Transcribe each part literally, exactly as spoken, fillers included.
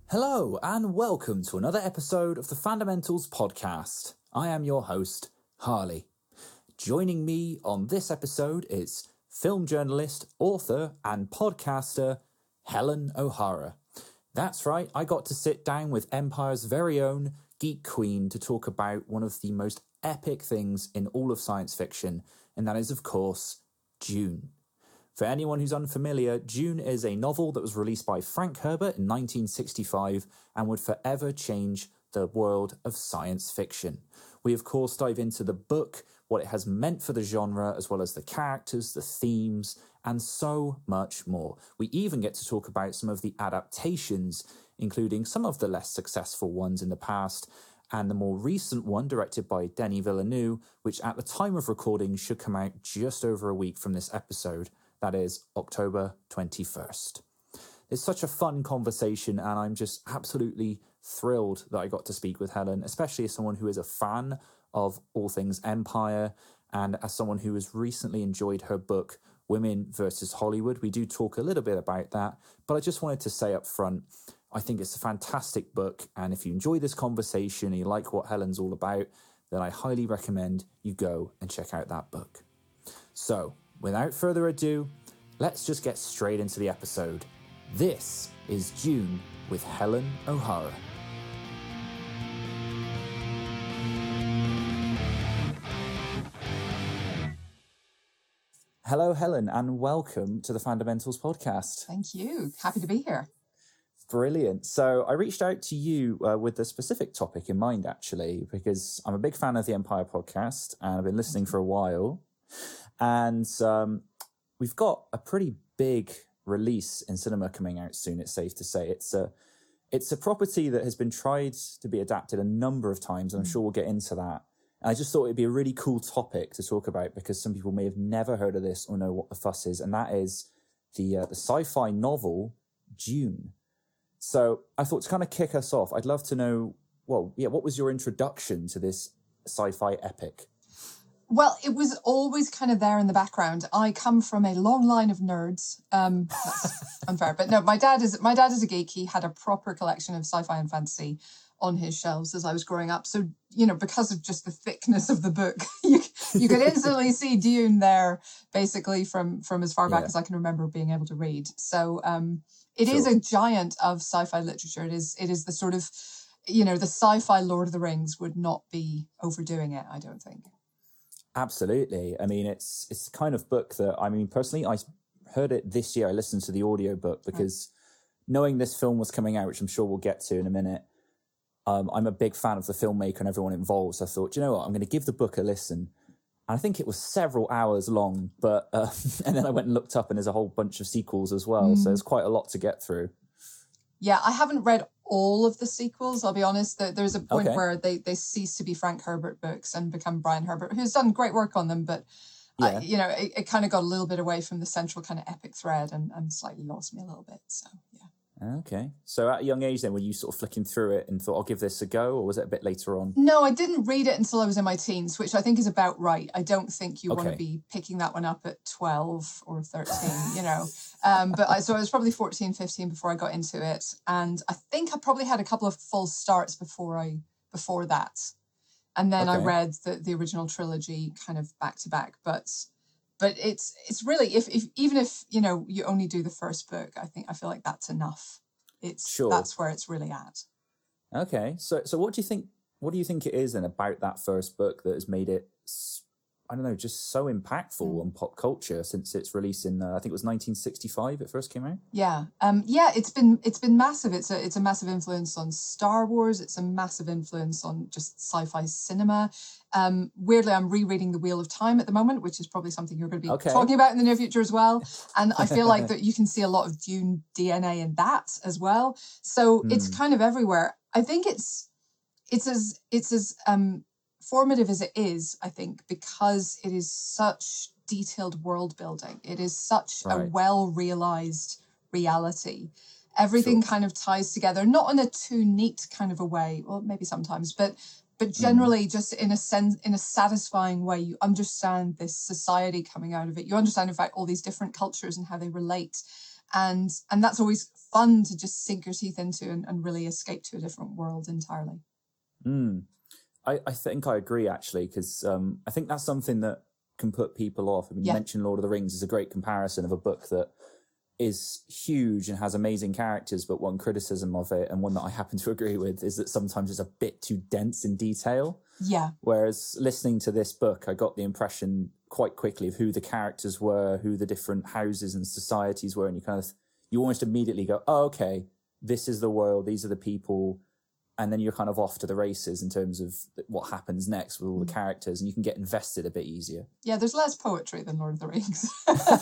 Hello and welcome to another episode of the Fundamentals podcast. I am your host, Harley. Joining me on this episode is film journalist, author and podcaster Helen O'Hara. That's right, I got to sit down with Empire's very own Geek Queen to talk about one of the most epic things in all of science fiction, and that is, of course, Dune. For anyone who's unfamiliar, Dune is a novel that was released by Frank Herbert in nineteen sixty-five and would forever change the world of science fiction. We, of course, dive into the book, what it has meant for the genre, as well as the characters, the themes, and so much more. We even get to talk about some of the adaptations, including some of the less successful ones in the past, and the more recent one directed by Denis Villeneuve, which at the time of recording should come out just over a week from this episode. That is October twenty-first. It's such a fun conversation, and I'm just absolutely thrilled that I got to speak with Helen, especially as someone who is a fan of all things Empire, and as someone who has recently enjoyed her book, Women versus Hollywood. We do talk a little bit about that, but I just wanted to say up front, I think it's a fantastic book, and if you enjoy this conversation and you like what Helen's all about, then I highly recommend you go and check out that book. So, without further ado, let's just get straight into the episode. This is Dune with Helen O'Hara. Hello, Helen, and welcome to the Fundamentals podcast. Thank you. Happy to be here. Brilliant. So I reached out to you uh, with a specific topic in mind, actually, because I'm a big fan of the Empire podcast, and I've been listening for a while. And um, we've got a pretty big release in cinema coming out soon, it's safe to say. It's a, it's a property that has been tried to be adapted a number of times, and I'm sure we'll get into that. And I just thought it'd be a really cool topic to talk about because some people may have never heard of this or know what the fuss is, and that is the uh, the sci-fi novel Dune. So I thought to kind of kick us off, I'd love to know, well, yeah, what was your introduction to this sci-fi epic? Well, it was always kind of there in the background. I come from a long line of nerds. Um, that's unfair, but no, my dad is my dad is a geek. He had a proper collection of sci-fi and fantasy on his shelves as I was growing up. So, you know, because of just the thickness of the book, you you could instantly see Dune there, basically from from as far back yeah. as I can remember being able to read. So, um, it sure. is a giant of sci-fi literature. It is it is the sort of, you know, the sci-fi Lord of the Rings would not be overdoing it, I don't think. Absolutely. I mean, it's it's the kind of book that, I mean, personally, I heard it this year. I listened to the audiobook because right. knowing this film was coming out, which I'm sure we'll get to in a minute, um, I'm a big fan of the filmmaker and everyone involved. So I thought, you know what, I'm going to give the book a listen. And I think it was several hours long, but uh, and then I went and looked up and there's a whole bunch of sequels as well. Mm. So there's quite a lot to get through. Yeah, I haven't read all of the sequels, I'll be honest. There's a point okay. where they, they cease to be Frank Herbert books and become Brian Herbert, who's done great work on them, but yeah. I, you know, it, it kind of got a little bit away from the central kind of epic thread and, and slightly lost me a little bit. So, yeah. Okay. So at a young age then, were you sort of flicking through it and thought, I'll give this a go, or was it a bit later on? No, I didn't read it until I was in my teens, which I think is about right. I don't think you okay. want to be picking that one up at twelve or thirteen, you know. Um, but I, so I was probably fourteen, fifteen before I got into it. And I think I probably had a couple of full starts before I before that. And then okay. I read the, the original trilogy kind of back to back. But but it's it's really, if, if even if, you know, you only do the first book, I think I feel like that's enough. It's sure. That's where it's really at. Okay. So so what do you think what do you think it is then about that first book that has made it, I don't know, just so impactful mm. on pop culture since its release in uh, I think it was nineteen sixty-five it first came out? Yeah. Um yeah, it's been it's been massive. It's a it's a massive influence on Star Wars. It's a massive influence on just sci-fi cinema. Um weirdly, I'm rereading The Wheel of Time at the moment, which is probably something you're going to be okay. talking about in the near future as well. And I feel like that you can see a lot of Dune D N A in that as well. So mm. it's kind of everywhere. I think it's it's as it's as um formative as it is, I think, because it is such detailed world building. It is such right. a well-realized reality. Everything sure. kind of ties together, not in a too neat kind of a way, well, maybe sometimes, but but generally mm. just in a sense, in a satisfying way. You understand this society coming out of it. You understand, in fact, all these different cultures and how they relate. And and that's always fun to just sink your teeth into and, and really escape to a different world entirely. Mm. I, I think I agree, actually, because um, I think that's something that can put people off. I mean, Yeah. you mentioned Lord of the Rings is a great comparison of a book that is huge and has amazing characters, but one criticism of it, and one that I happen to agree with, is that sometimes it's a bit too dense in detail. Yeah. Whereas listening to this book, I got the impression quite quickly of who the characters were, who the different houses and societies were, and you kind of, you almost immediately go, oh, okay, this is the world, these are the people, and then you're kind of off to the races in terms of what happens next with all the characters, and you can get invested a bit easier. Yeah, there's less poetry than Lord of the Rings.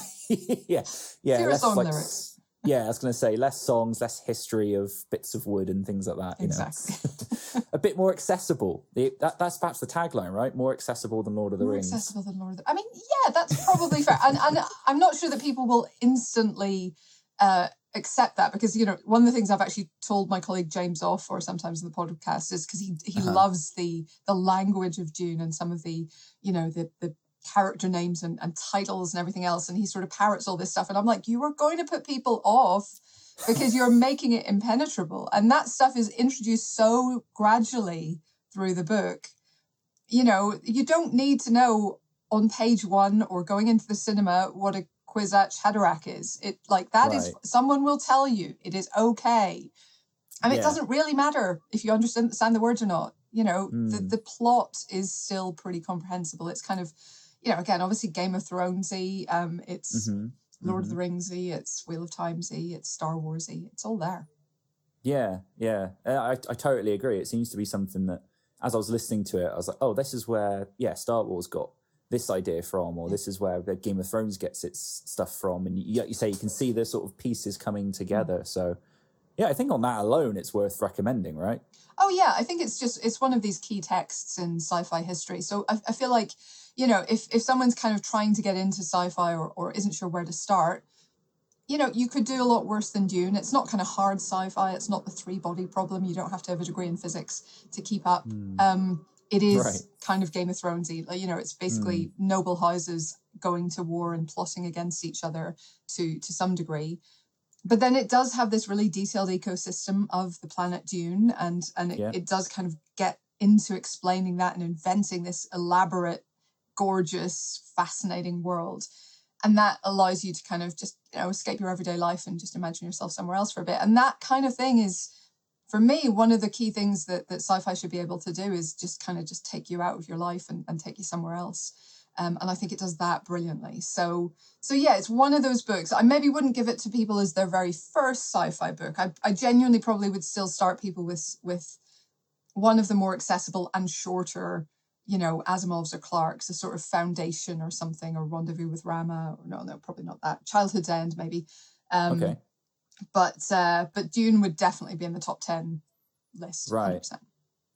yeah, yeah, Fewer less, song like, lyrics. Yeah, I was going to say less songs, less history of bits of wood and things like that. You Exactly. know? A bit more accessible. The, that, that's perhaps the tagline, right? More accessible than Lord of the More Rings. accessible than Lord of the I mean, yeah, that's probably fair. And, and I'm not sure that people will instantly uh, accept that, because, you know, one of the things I've actually told my colleague James off for sometimes in the podcast is because he he Uh-huh. loves the the language of Dune and some of the, you know, the the character names and, and titles and everything else, and he sort of parrots all this stuff, and I'm like, you are going to put people off because you're making it impenetrable, and that stuff is introduced so gradually through the book. You know, you don't need to know on page one or going into the cinema what a Kwisatz Haderach is. It like that is Right. someone will tell you it is okay, and Yeah. it doesn't really matter if you understand understand the words or not. You know, the Mm. the plot is still pretty comprehensible. It's kind of, you know, again, obviously Game of Thronesy. Um, it's Mhm. Lord Mhm. of the Ringsy. It's Wheel of Timesy. It's Star Warsy. It's all there. Yeah, yeah. Uh, I, I totally agree. It seems to be something that, as I was listening to it, I was like, oh, this is where, yeah, Star Wars got this idea from, or this is where the Game of Thrones gets its stuff from. And you, you say you can see the sort of pieces coming together. So, yeah, I think on that alone, it's worth recommending, right? Oh yeah, I think it's just it's one of these key texts in sci-fi history. So I, I feel like, you know, if if someone's kind of trying to get into sci-fi or or isn't sure where to start, you know, you could do a lot worse than Dune. It's not kind of hard sci-fi. It's not the three body problem. You don't have to have a degree in physics to keep up. Mm. Um, it is Right. kind of Game of Thronesy. Like, you know, it's basically noble houses going to war and plotting against each other to to some degree. But then it does have this really detailed ecosystem of the planet Dune, and and it, Yeah. it does kind of get into explaining that and inventing this elaborate, gorgeous, fascinating world. And that allows you to kind of just, you know, escape your everyday life and just imagine yourself somewhere else for a bit. And that kind of thing is, for me, one of the key things that, that sci-fi should be able to do is just kind of just take you out of your life and, and take you somewhere else. Um, and I think it does that brilliantly. So, so yeah, it's one of those books. I maybe wouldn't give it to people as their very first sci-fi book. I, I genuinely probably would still start people with with one of the more accessible and shorter, you know, Asimov's or Clark's, a sort of Foundation or something, or Rendezvous with Rama, or no, no, probably not that. Childhood's End, maybe. Um, Okay. But uh, but Dune would definitely be in the top ten list. Right. one hundred percent.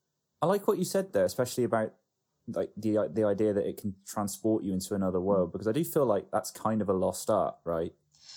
I like what you said there, especially about like the the idea that it can transport you into another world, because I do feel like that's kind of a lost art, right?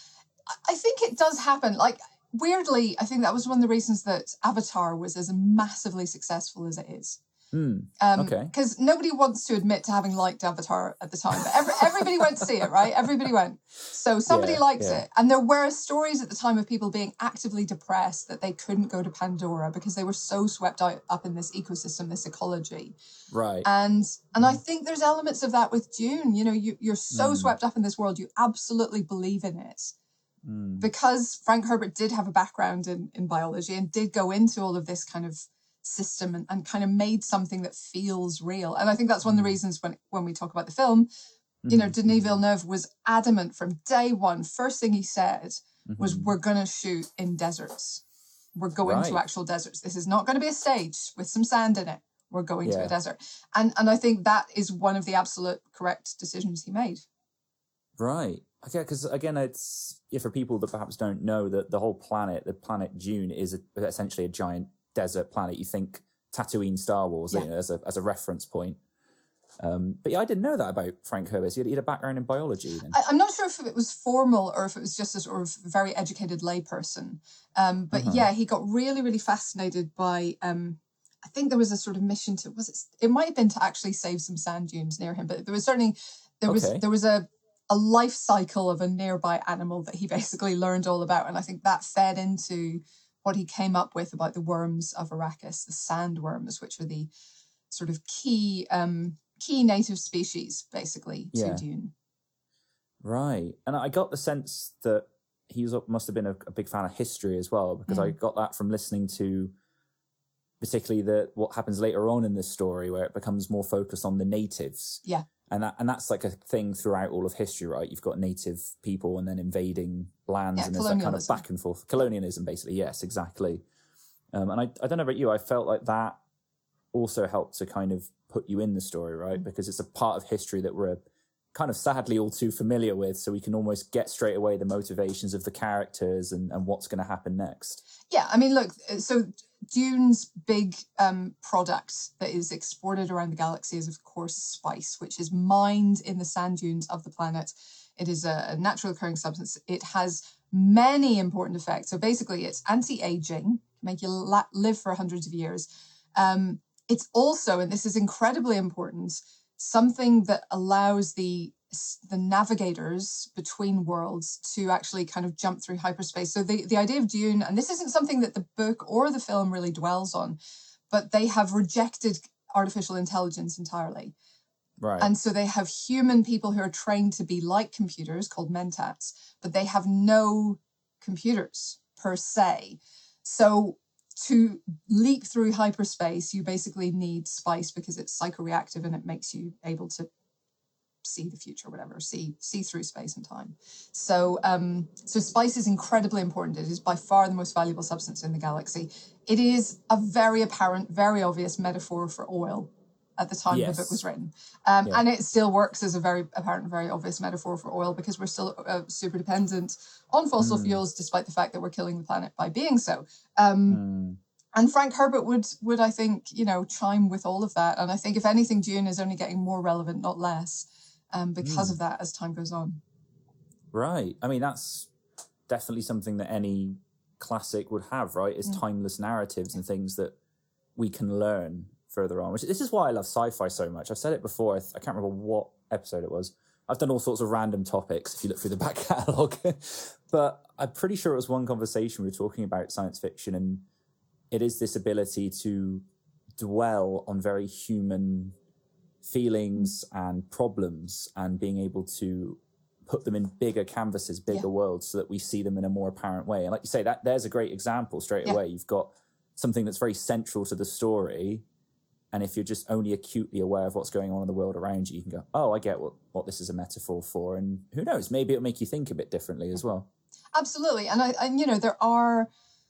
I think it does happen. Like, weirdly, I think that was one of the reasons that Avatar was as massively successful as it is. Hmm. Um, Okay. Because nobody wants to admit to having liked Avatar at the time, but every, everybody went to see it, right? Everybody went. So somebody Yeah, liked yeah. it. And there were stories at the time of people being actively depressed that they couldn't go to Pandora because they were so swept out, up in this ecosystem, this ecology. Right. And and I think there's elements of that with Dune. You know, you, you're so Mm. swept up in this world, you absolutely believe in it. Mm. Because Frank Herbert did have a background in, in biology and did go into all of this kind of system and, and kind of made something that feels real. And I think that's one of the reasons when, when we talk about the film, you know, Mhm. Denis Villeneuve was adamant from day one. First thing he said was, Mhm. we're going to shoot in deserts. We're going to Right. actual deserts. This is not going to be a stage with some sand in it. We're going to Yeah. a desert. And and I think that is one of the absolute correct decisions he made. Right. Okay, because again, it's yeah, for people that perhaps don't know that the whole planet, the planet Dune, is a, essentially a giant desert planet. You think Tatooine, Star Wars, Yeah. you know, as a as a reference point. Um, but yeah, I didn't know that about Frank Herbert. He had, he had a background in biology. Then. I, I'm not sure if it was formal or if it was just a sort of very educated layperson. Um, but Uh-huh. yeah, he got really, really fascinated by, um, I think there was a sort of mission to, was it, it might have been to actually save some sand dunes near him, but there was certainly, there was, Okay. there was a, a life cycle of a nearby animal that he basically learned all about. And I think that fed into what he came up with about the worms of Arrakis, the sandworms, which are the sort of key um, key native species, basically, to Yeah. Dune. Right. And I got the sense that he was, must have been a, a big fan of history as well, because mm. I got that from listening to particularly the what happens later on in this story, where it becomes more focused on the natives. Yeah. And that and that's like a thing throughout all of history, right? You've got native people and then invading lands, yeah, and there's that kind of back and forth. Colonialism, basically. Yes, exactly. Um, and I, I don't know about you, I felt like that also helped to kind of put you in the story, right? Mm. Because it's a part of history that we're kind of sadly all too familiar with, so we can almost get straight away the motivations of the characters and, and what's going to happen next. Yeah, I mean, look, so Dune's big um, product that is exported around the galaxy is, of course, spice, which is mined in the sand dunes of the planet. It is a, a natural occurring substance. It has many important effects. So basically, it's anti-aging, make you la- live for hundreds of years. Um, it's also, and this is incredibly important, something that allows the the navigators between worlds to actually kind of jump through hyperspace. So the, the idea of Dune, and this isn't something that the book or the film really dwells on, but they have rejected artificial intelligence entirely. Right. And so they have human people who are trained to be like computers called mentats, but they have no computers per se. So to leap through hyperspace, you basically need spice because it's psychoreactive and it makes you able to see the future, whatever, see see through space and time. So um, so spice is incredibly important. It is by far the most valuable substance in the galaxy. It is a very apparent, very obvious metaphor for oil at the time yes. the book was written. Um, yeah. And it still works as a very apparent, very obvious metaphor for oil because we're still uh, super dependent on fossil mm. fuels, despite the fact that we're killing the planet by being so. Um, mm. And Frank Herbert would, would, I think, you know, chime with all of that. And I think, if anything, Dune is only getting more relevant, not less. Um, because mm. of that, as time goes on. Right. I mean, that's definitely something that any classic would have, right? Is mm. timeless narratives and things that we can learn further on. Which this is why I love sci-fi so much. I've said it before. I, th- I can't remember what episode it was. I've done all sorts of random topics if you look through the back catalogue. But I'm pretty sure it was one conversation we were talking about science fiction, and it is this ability to dwell on very human feelings and problems and being able to put them in bigger canvases, bigger yeah. worlds, so that we see them in a more apparent way. And like you say, that there's a great example straight yeah. away. You've got something that's very central to the story, and if you're just only acutely aware of what's going on in the world around you, you can go, oh, I get what, what this is a metaphor for. And who knows, maybe it'll make you think a bit differently as well. Absolutely. And, I, and you know, there are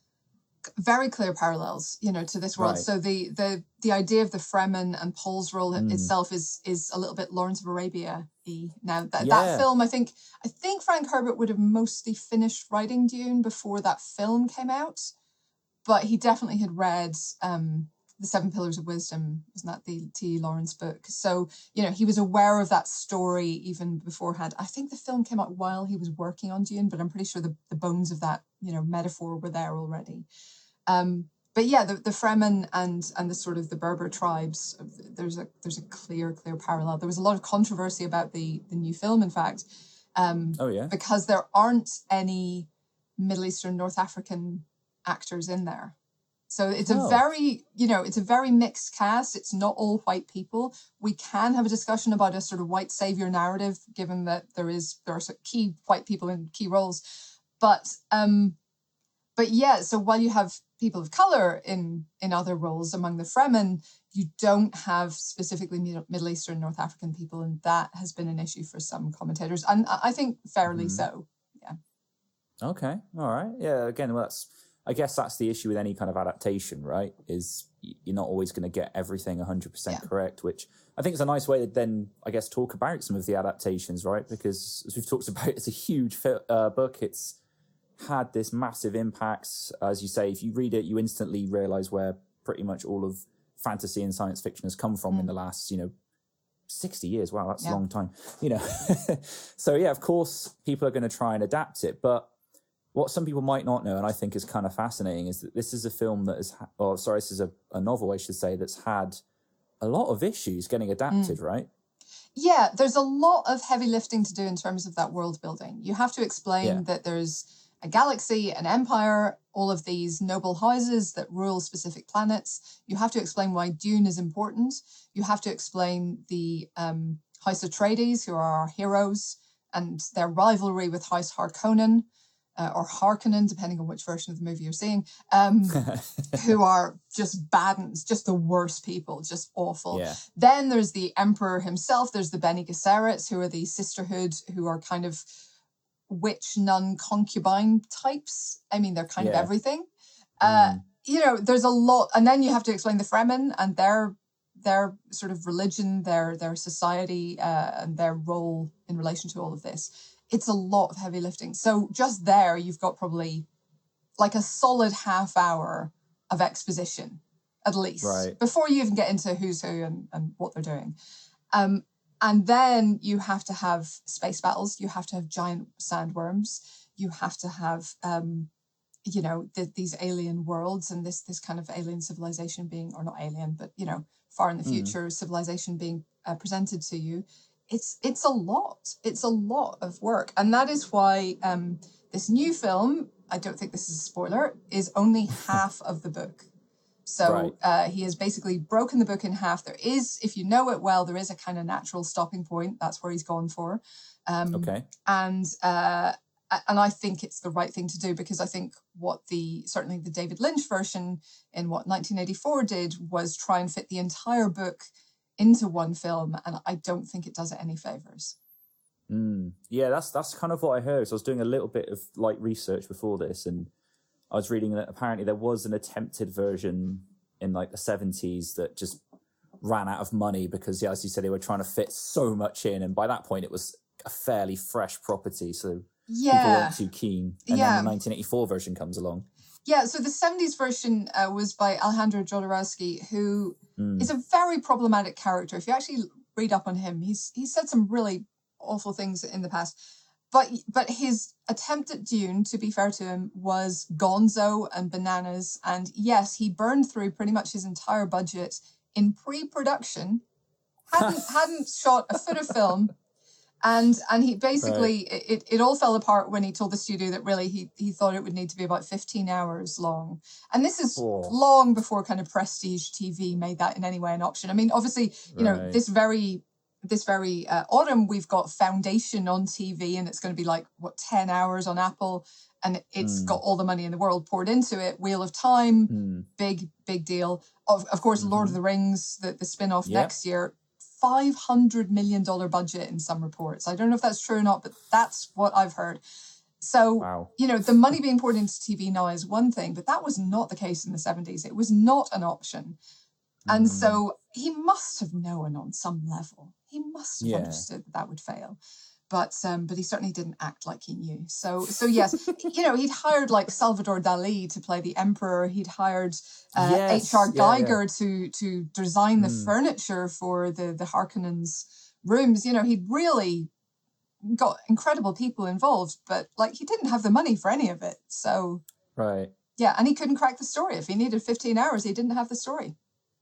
very clear parallels, you know, to this world. Right. So the the the idea of the Fremen and Paul's role mm. itself is is a little bit Lawrence of Arabia-y. Now that yeah. that film, I think I think Frank Herbert would have mostly finished writing Dune before that film came out, but he definitely had read um, The Seven Pillars of Wisdom. Wasn't that the T. Lawrence book? So you know he was aware of that story even beforehand. I think the film came out while he was working on Dune, but I'm pretty sure the the bones of that you know metaphor were there already. Um, but yeah, the, the Fremen and and the sort of the Berber tribes, there's a there's a clear, clear parallel. There was a lot of controversy about the, the new film, in fact, um, oh, yeah? because there aren't any Middle Eastern, North African actors in there. So it's oh. a very, you know, it's a very mixed cast. It's not all white people. We can have a discussion about a sort of white savior narrative, given that there is there are key white people in key roles. But um, but yeah, so while you have people of color in in other roles among the Fremen, you don't have specifically Middle Eastern, North African people, and that has been an issue for some commentators, and I think fairly mm-hmm. so. Yeah. Okay. All right. Yeah. Again, well, that's I guess that's the issue with any kind of adaptation, right? Is you're not always going to get everything one hundred percent yeah. correct, which I think is a nice way to then, I guess, talk about some of the adaptations, right? Because as we've talked about, it's a huge uh, book. It's had this massive impact. As you say, if you read it, you instantly realize where pretty much all of fantasy and science fiction has come from mm. in the last, you know, sixty years. Wow, that's yeah. a long time, you know. So yeah, of course, people are going to try and adapt it. But what some people might not know, and I think is kind of fascinating, is that this is a film that is, ha- or sorry, this is a, a novel, I should say, that's had a lot of issues getting adapted, mm. right? Yeah, there's a lot of heavy lifting to do in terms of that world building. You have to explain Yeah. that there's a galaxy, an empire, all of these noble houses that rule specific planets. You have to explain why Dune is important. You have to explain the um, House Atreides, who are our heroes, and their rivalry with House Harkonnen, uh, or Harkonnen, depending on which version of the movie you're seeing, um, who are just bad, just the worst people, just awful. Yeah. Then there's the Emperor himself. There's the Bene Gesserits, who are the sisterhood, who are kind of witch, nun, concubine types. I mean, they're kind Yeah. of everything. Uh, Mm. You know, there's a lot. And then you have to explain the Fremen and their their sort of religion, their their society, uh, and their role in relation to all of this. It's a lot of heavy lifting. So just there, you've got probably like a solid half hour of exposition, at least, Right. before you even get into who's who and, and what they're doing. Um, and then you have to have space battles. You have to have giant sandworms. You have to have, um, you know, the, these alien worlds and this this kind of alien civilization being, or not alien, but, you know, far in the future, mm. civilization being uh, presented to you. It's it's a lot. It's a lot of work. And that is why um, this new film, I don't think this is a spoiler, is only half of the book. So right. uh, he has basically broken the book in half. There is, if you know it well, there is a kind of natural stopping point. That's where he's gone for. Um, okay. And uh, and I think it's the right thing to do, because I think what the, certainly the David Lynch version in what nineteen eighty-four did was try and fit the entire book into one film. And I don't think it does it any favors. Mm. Yeah, that's that's kind of what I heard. So I was doing a little bit of like research before this, and I was reading that apparently there was an attempted version in like the seventies that just ran out of money because, yeah, as you said, they were trying to fit so much in. And by that point, it was a fairly fresh property. So yeah. people weren't too keen. And yeah. then the nineteen eighty-four version comes along. Yeah, so the seventies version uh, was by Alejandro Jodorowsky, who mm. is a very problematic character. If you actually read up on him, he's he's said some really awful things in the past. But but his attempt at Dune, to be fair to him, was gonzo and bananas. And yes, he burned through pretty much his entire budget in pre-production, hadn't hadn't shot a foot of film. And and he basically, right. it, it all fell apart when he told the studio that really he, he thought it would need to be about fifteen hours long. And this is oh. long before kind of prestige T V made that in any way an option. I mean, obviously, you right. know, this very... This very uh, autumn, we've got Foundation on T V, and it's going to be like, what, ten hours on Apple, and it's mm. got all the money in the world poured into it. Wheel of Time, mm. big, big deal. Of, of course, mm-hmm. Lord of the Rings, the, the spin-off yep. next year, five hundred million dollars budget in some reports. I don't know if that's true or not, but that's what I've heard. So, wow. you know, the money being poured into T V now is one thing, but that was not the case in the seventies. It was not an option. And mm. so he must have known on some level. He must have yeah. understood that that would fail. But um, but he certainly didn't act like he knew. So, so yes, you know, he'd hired like Salvador Dali to play the Emperor. He'd hired uh, yes. H R Geiger yeah, yeah. to to design the mm. furniture for the, the Harkonnens' rooms. You know, he'd really got incredible people involved, but like he didn't have the money for any of it. So, right. yeah, and he couldn't crack the story. If he needed fifteen hours, he didn't have the story.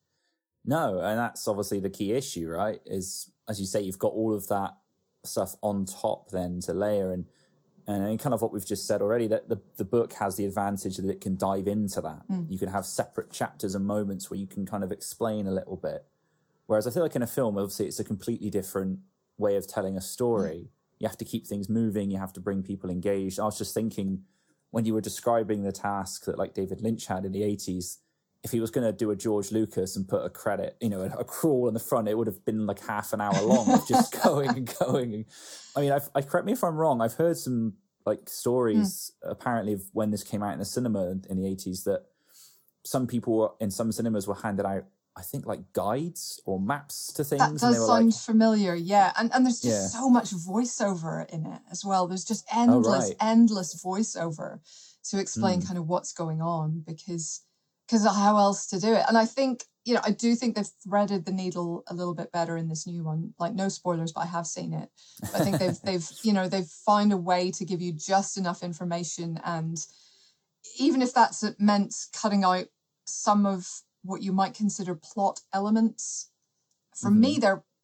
No, and that's obviously the key issue, right? Is, as you say, you've got all of that stuff on top then to layer, and and kind of what we've just said already, that the, the book has the advantage that it can dive into that. Mm. You can have separate chapters and moments where you can kind of explain a little bit. Whereas I feel like in a film, obviously, it's a completely different way of telling a story. Mm. You have to keep things moving. You have to bring people engaged. I was just thinking, when you were describing the task that like David Lynch had in the eighties, if he was going to do a George Lucas and put a credit, you know, a, a crawl in the front, it would have been like half an hour long of just going and going. I mean, I've, I correct me if I'm wrong. I've heard some like stories mm. apparently of when this came out in the cinema in the eighties, that some people in some cinemas were handed out, I think, like guides or maps to things. That does and they were sound like, familiar, yeah. And and there's just yeah. so much voiceover in it as well. There's just endless, oh, right. endless voiceover to explain mm. kind of what's going on, because because how else to do it? And I think, you know, I do think they've threaded the needle a little bit better in this new one. Like, no spoilers, but I have seen it. But I think they've they've you know they've found a way to give you just enough information, and even if that's meant cutting out some of what you might consider plot elements, for mm-hmm. me they're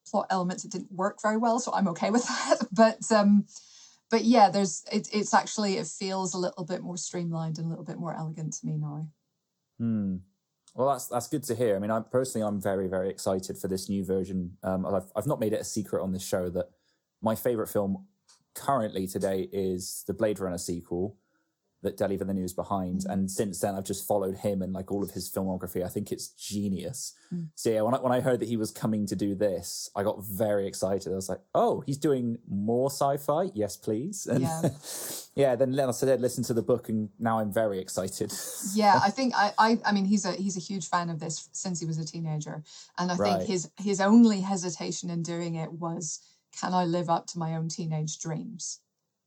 plot elements it didn't work very well, so I'm okay with that. But um, but yeah, there's it, it's actually it feels a little bit more streamlined and a little bit more elegant to me now. Hmm. Well, that's that's good to hear. I mean, I personally, I'm very, very excited for this new version. Um, I've I've not made it a secret on this show that my favorite film currently today is the Blade Runner sequel that Denis Villeneuve is behind. Mm. And since then, I've just followed him and like all of his filmography. I think it's genius. Mm. So yeah, when I, when I heard that he was coming to do this, I got very excited. I was like, oh, he's doing more sci-fi? Yes, please. And yeah, yeah then I said, listen to the book, and now I'm very excited. Yeah, I think, I, I I mean, he's a he's a huge fan of this since he was a teenager. And I right. think his his only hesitation in doing it was, can I live up to my own teenage dreams?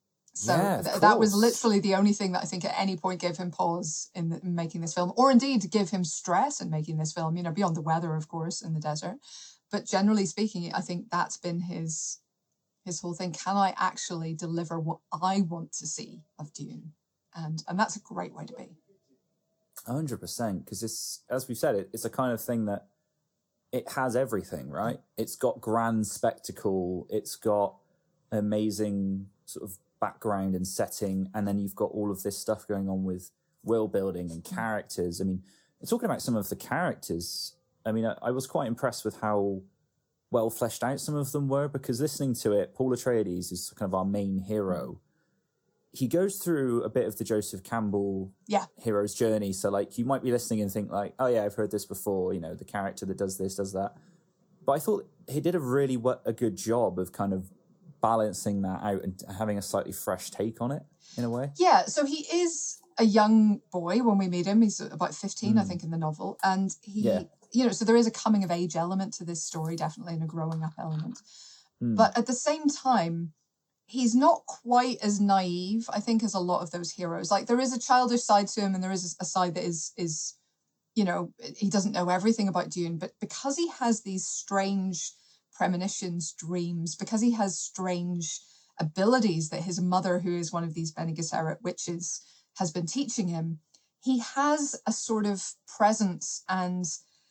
So yeah, th- that was literally the only thing that I think at any point gave him pause in, the, in making this film, or indeed give him stress in making this film, you know, beyond the weather, of course, in the desert. But generally speaking, I think that's been his his whole thing. Can I actually deliver what I want to see of Dune? And and that's a great way to be. one hundred percent, because it's, as we've said, it, it's a kind of thing that it has everything, right? It's got grand spectacle, it's got amazing sort of background and setting, and then you've got all of this stuff going on with world building and characters. I mean, talking about some of the characters, I mean, I, I was quite impressed with how well fleshed out some of them were, because listening to it, Paul Atreides is kind of our main hero. He goes through a bit of the Joseph Campbell yeah. hero's journey. So like you might be listening and think like, oh yeah, I've heard this before, you know, the character that does this, does that. But I thought he did a really a good job of kind of balancing that out and having a slightly fresh take on it in a way. Yeah, so he is a young boy when we meet him. He's about fifteen, mm. I think, in the novel. And he, yeah. you know, so there is a coming of age element to this story, definitely, and a growing up element. Mm. But at the same time, he's not quite as naive, I think, as a lot of those heroes. Like there is a childish side to him, and there is a side that is, is, you know, he doesn't know everything about Dune, but because he has these strange premonitions, dreams, because he has strange abilities that his mother, who is one of these Bene Gesserit witches, has been teaching him, he has a sort of presence and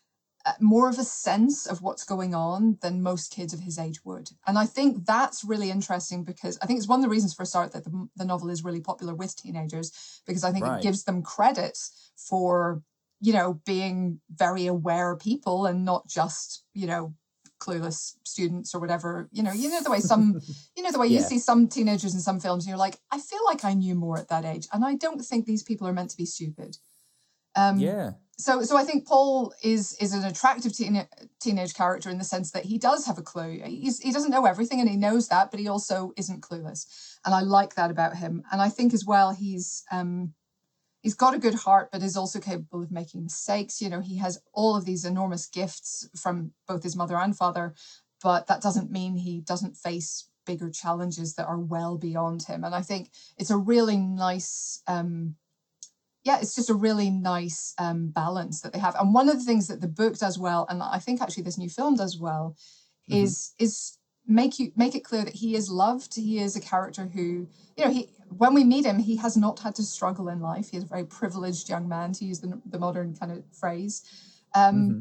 more of a sense of what's going on than most kids of his age would. And I think that's really interesting, because I think it's one of the reasons, for a start, that the, the novel is really popular with teenagers, because I think right. it gives them credit for, you know, being very aware people and not just, you know, clueless students or whatever. You know, you know the way some, you know the way yeah. you see some teenagers in some films, and you're like, I feel like I knew more at that age, and I don't think these people are meant to be stupid. Um, yeah. So, so I think Paul is is an attractive teen, teenage character in the sense that he does have a clue. He's, he doesn't know everything, and he knows that, but he also isn't clueless, and I like that about him. And I think as well, he's um, he's got a good heart, but is also capable of making mistakes. You know, he has all of these enormous gifts from both his mother and father, but that doesn't mean he doesn't face bigger challenges that are well beyond him. And I think it's a really nice, um, yeah, it's just a really nice um, balance that they have. And one of the things that the book does well, and I think actually this new film does well, mm-hmm. is is make you make it clear that he is loved. He is a character who, you know, he when we meet him, he has not had to struggle in life. He is a very privileged young man, to use the, the modern kind of phrase. Um, mm-hmm.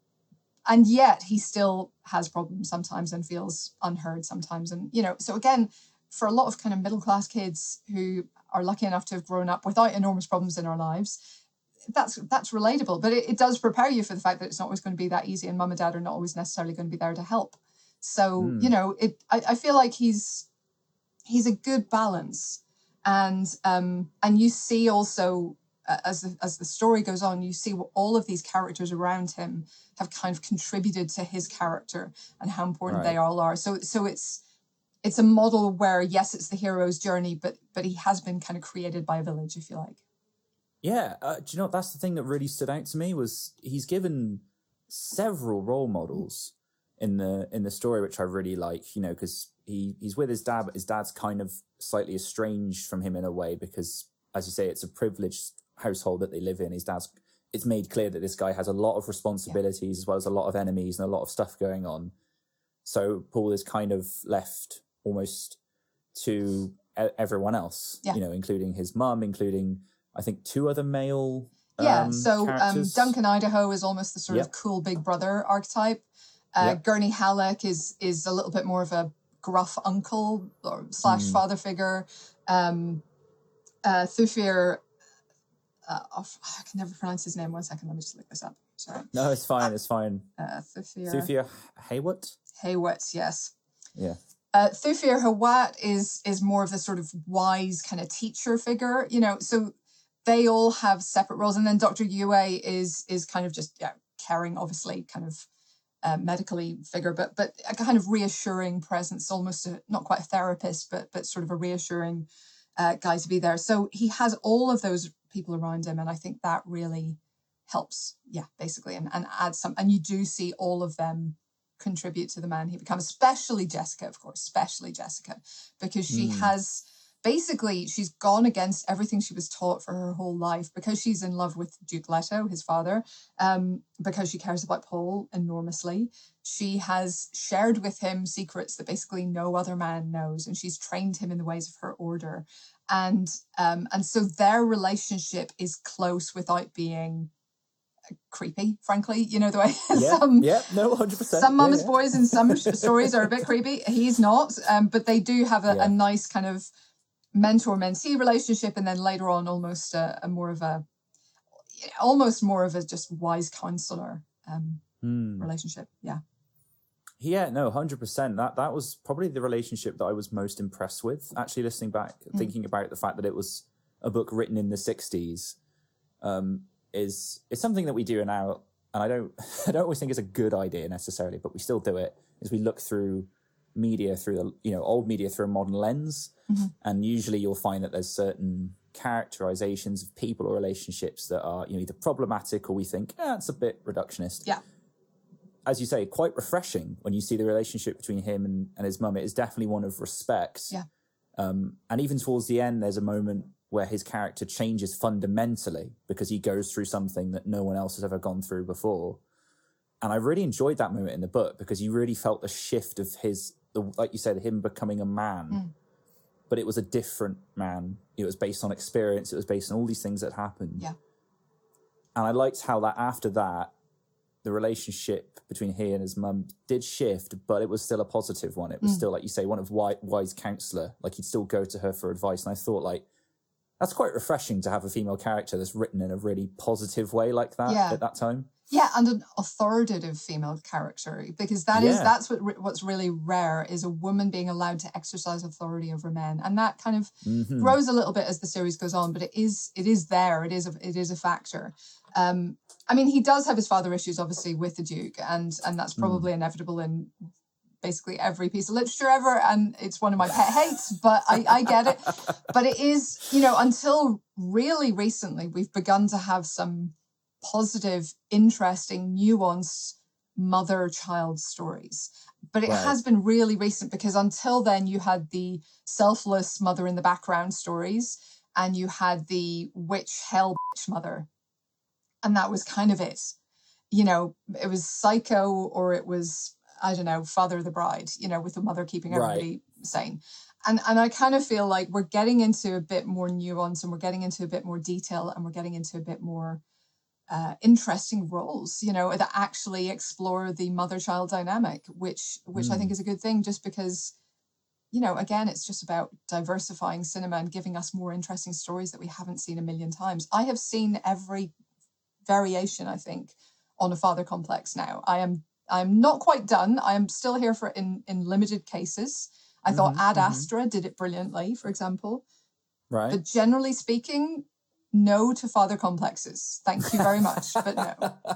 And yet he still has problems sometimes and feels unheard sometimes. And, you know, so again, for a lot of kind of middle-class kids who are lucky enough to have grown up without enormous problems in our lives, that's that's relatable. But it, it does prepare you for the fact that it's not always going to be that easy, and mum and dad are not always necessarily going to be there to help. So, mm. you know, it. I, I feel like he's he's a good balance. And um, and you see also, uh, as the, as the story goes on, you see what all of these characters around him have kind of contributed to his character and how important right. they all are. So so it's it's a model where, yes, it's the hero's journey, but but he has been kind of created by a village, if you like. Yeah, uh, do you know what? That's the thing that really stood out to me, was he's given several role models in the in the story, which I really like, you know, because he, he's with his dad, but his dad's kind of slightly estranged from him in a way, because, as you say, it's a privileged household that they live in. His dad's, it's made clear that this guy has a lot of responsibilities yeah. as well as a lot of enemies and a lot of stuff going on. So Paul is kind of left almost to everyone else, yeah. you know, including his mum, including, I think, two other male Yeah, um, so um, Duncan Idaho is almost the sort yep. of cool big brother archetype. Uh, Yep. Gurney Halleck is is a little bit more of a gruff uncle or slash Mm. father figure. Um, uh, Thufir, uh, oh, I can never pronounce his name. One second, let me just look this up. Sorry. No, it's fine. It's fine. Uh, Thufir. Thufir Haywat? Haywat, yes. Yeah. Uh, Thufir Hawat is is more of a sort of wise kind of teacher figure, you know. So they all have separate roles, and then Doctor Yue is is kind of just yeah, caring, obviously, kind of uh, medically figure, but but a kind of reassuring presence, almost a, not quite a therapist, but but sort of a reassuring uh, guy to be there. So he has all of those people around him, and I think that really helps, yeah, basically, and, and adds some. And you do see all of them contribute to the man he becomes, especially Jessica, of course, especially Jessica, because she Mm. has basically, she's gone against everything she was taught for her whole life, because she's in love with Duke Leto, his father, um, because she cares about Paul enormously. She has shared with him secrets that basically no other man knows, and she's trained him in the ways of her order. And um, and so their relationship is close without being creepy, frankly, you know, the way Yeah, some yeah, no, one hundred percent. some mama's yeah, boys in some sh- stories are a bit creepy. He's not, um, but they do have a, Yeah. a nice kind of mentor-mentee relationship, and then later on almost a, a more of a almost more of a just wise counselor um, yeah. Mm. relationship. Yeah. Yeah, no, one hundred percent. That that was probably the relationship that I was most impressed with. Actually, listening back, Mm. thinking about the fact that it was a book written in the sixties, um, is is something that we do now, and I don't I don't always think it's a good idea necessarily, but we still do it. Is we look through media through the you know old media through a modern lens, Mm-hmm. and usually you'll find that there's certain characterizations of people or relationships that are you know either problematic or we think yeah it's a bit reductionist. Yeah. As you say, quite refreshing when you see the relationship between him and, and his mum. It is definitely one of respect. Yeah. Um, and even towards the end, there's a moment where his character changes fundamentally because he goes through something that no one else has ever gone through before. And I really enjoyed that moment in the book because you really felt the shift of his, the, like you said, him becoming a man. Mm. But it was a different man. It was based on experience. It was based on all these things that happened. Yeah. And I liked how that after that, the relationship between he and his mum did shift, but it was still a positive one. It was Mm. still, like you say, one of wise, wise counsellor. Like he'd still go to her for advice. And I thought, like, that's quite refreshing to have a female character that's written in a really positive way like that Yeah. at that time. Yeah, and an authoritative female character, because that is Yeah. that's what re- what's really rare, is a woman being allowed to exercise authority over men, and that kind of Mhm. grows a little bit as the series goes on, but it is it is there, it is a, it is a factor. Um, I mean, he does have his father issues, obviously, with the Duke, and and that's probably inevitable in basically every piece of literature ever, and it's one of my pet hates, but I, I get it. But it is, you know, until really recently, we've begun to have some positive, interesting, nuanced mother-child stories. But it Right. has been really recent, because until then you had the selfless mother in the background stories, and you had the witch hell bitch mother. And that was kind of it. You know, it was Psycho, or it was, I don't know, Father of the Bride, you know, with the mother keeping Right. everybody sane. And and I kind of feel like we're getting into a bit more nuance, and we're getting into a bit more detail, and we're getting into a bit more uh, interesting roles, you know, that actually explore the mother-child dynamic, which which I think is a good thing, just because, you know, again, it's just about diversifying cinema and giving us more interesting stories that we haven't seen a million times. I have seen every variation, I think, on a father complex now. I am I'm not quite done. I am still here for in in limited cases. I thought Mhm, Ad mhm. Astra did it brilliantly, for example. Right. But generally speaking, no to father complexes. Thank you very much, but no.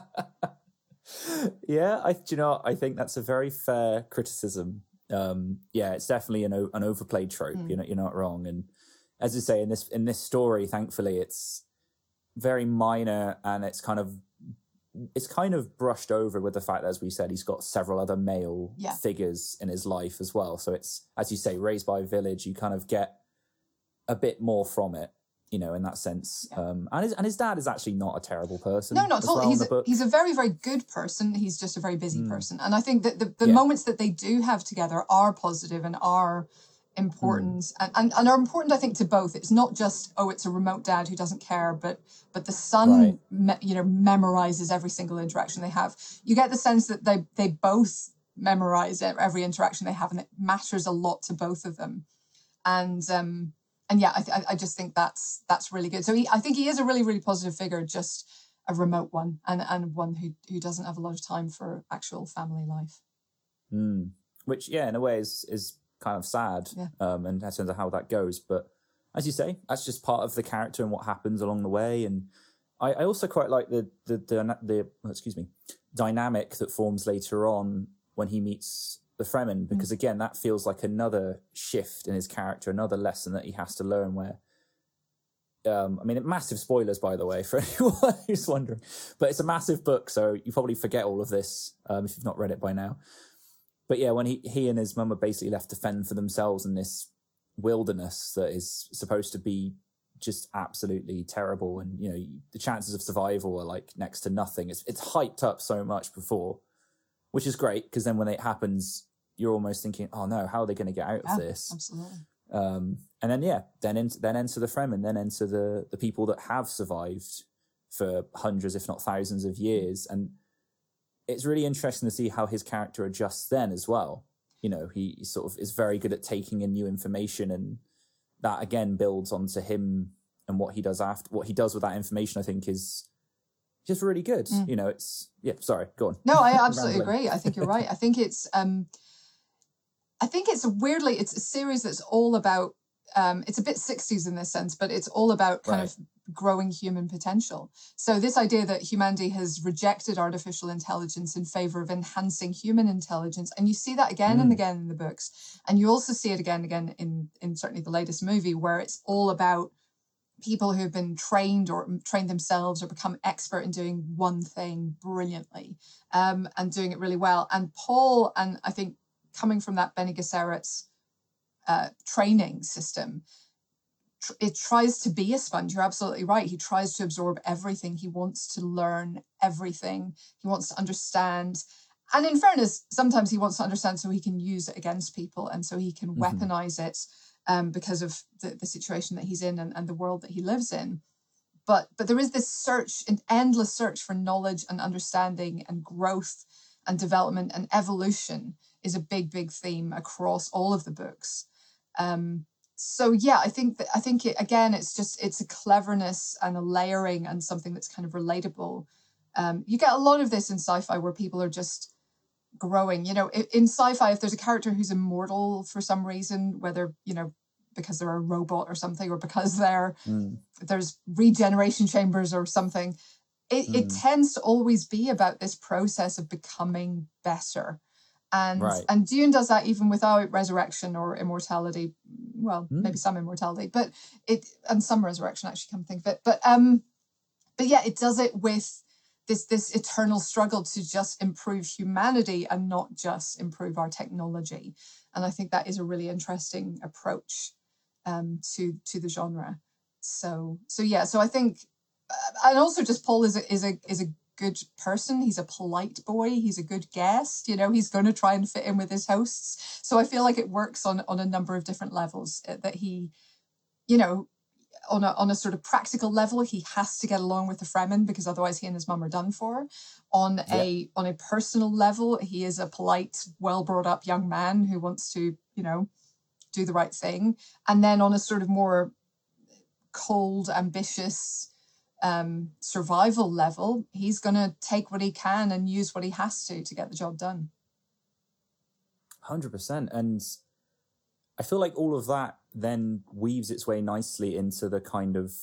Yeah, I do you know I think that's a very fair criticism. Um, yeah, it's definitely an o- an overplayed trope. Mm. You know, you're not wrong. And as you say, in this in this story, thankfully, it's very minor, and it's kind of it's kind of brushed over with the fact that, as we said, he's got several other male Yeah. figures in his life as well. So it's, as you say, raised by a village. You kind of get a bit more from it, you know, in that sense. Yeah. Um, and his and his dad is actually not a terrible person. No, not as at all. well in He's the a, book. he's a very, very good person. He's just a very busy Mm. person. And I think that the, the Yeah. moments that they do have together are positive and are important mm. and, and and are important, I think, to both. It's not just, oh, it's a remote dad who doesn't care, but but the son right. me, you know memorizes every single interaction they have. You get the sense that they they both memorize every interaction they have, and it matters a lot to both of them. And um and yeah, I I just think that's that's really good. So he, I think he is a really really positive figure, just a remote one, and and one who who doesn't have a lot of time for actual family life. Mm. Which yeah, in a way is is. kind of sad, yeah. um, and in terms of how that goes. But as you say, that's just part of the character and what happens along the way. And I, I also quite like the the the, the excuse me dynamic that forms later on when he meets the Fremen, because mm. again, that feels like another shift in his character, another lesson that he has to learn. Where, um, I mean, massive spoilers, by the way, for anyone who's wondering, but it's a massive book, so you probably forget all of this um, if you've not read it by now. But yeah, when he, he and his mum are basically left to fend for themselves in this wilderness that is supposed to be just absolutely terrible, and you know the chances of survival are like next to nothing. It's it's hyped up so much before, which is great, because then when it happens, you're almost thinking, oh no, how are they going to get out yeah, of this? Absolutely. Um, and then yeah, then in, then enter the Fremen, then enter the the people that have survived for hundreds, if not thousands, of years, and it's really interesting to see how his character adjusts then as well. You know, he, he sort of is very good at taking in new information, and that again builds onto him and what he does after. What he does with that information, I think, is just really good. Mm. You know, it's yeah. Sorry, go on. No, I absolutely agree. I think you're right. I think it's um, I think it's weirdly it's a series that's all about. Um, it's a bit sixties in this sense, but it's all about kind right. of growing human potential. So this idea that humanity has rejected artificial intelligence in favor of enhancing human intelligence, and you see that again mm. and again in the books, and you also see it again and again in in certainly the latest movie, where it's all about people who have been trained or trained themselves or become expert in doing one thing brilliantly, um, and doing it really well. And Paul, and I think coming from that Bene Gesserit's uh, training system, it tries to be a sponge. You're absolutely right. He tries to absorb everything. He wants to learn everything. He wants to understand. And in fairness, sometimes he wants to understand so he can use it against people, and so he can mm-hmm. weaponize it um, because of the, the situation that he's in, and, and the world that he lives in. But but there is this search, an endless search for knowledge and understanding and growth and development, and evolution is a big, big theme across all of the books. Um, So yeah, I think that I think it again. It's just it's a cleverness and a layering and something that's kind of relatable. Um, you get a lot of this in sci-fi where people are just growing. You know, in, in sci-fi, if there's a character who's immortal for some reason, whether you know because they're a robot or something, or because they're mm. there's regeneration chambers or something, it mm. it tends to always be about this process of becoming better. And right. and Dune does that even without resurrection or immortality. Well, mm. maybe some immortality, but it and some resurrection, actually, come to think of it. But um, but yeah, it does it with this this eternal struggle to just improve humanity and not just improve our technology. And I think that is a really interesting approach um, to to the genre. So so yeah, so I think, uh, and also just Paul is a is a is a good person. He's a polite boy. He's a good guest. You know, he's going to try and fit in with his hosts. So I feel like it works on on a number of different levels. That he, you know, on a on a sort of practical level, he has to get along with the Fremen because otherwise he and his mum are done for. On yeah. a on a personal level, he is a polite, well brought up young man who wants to, you know, do the right thing. And then on a sort of more cold, ambitious, Um, survival level, he's going to take what he can and use what he has to to get the job done. one hundred percent. And I feel like all of that then weaves its way nicely into the kind of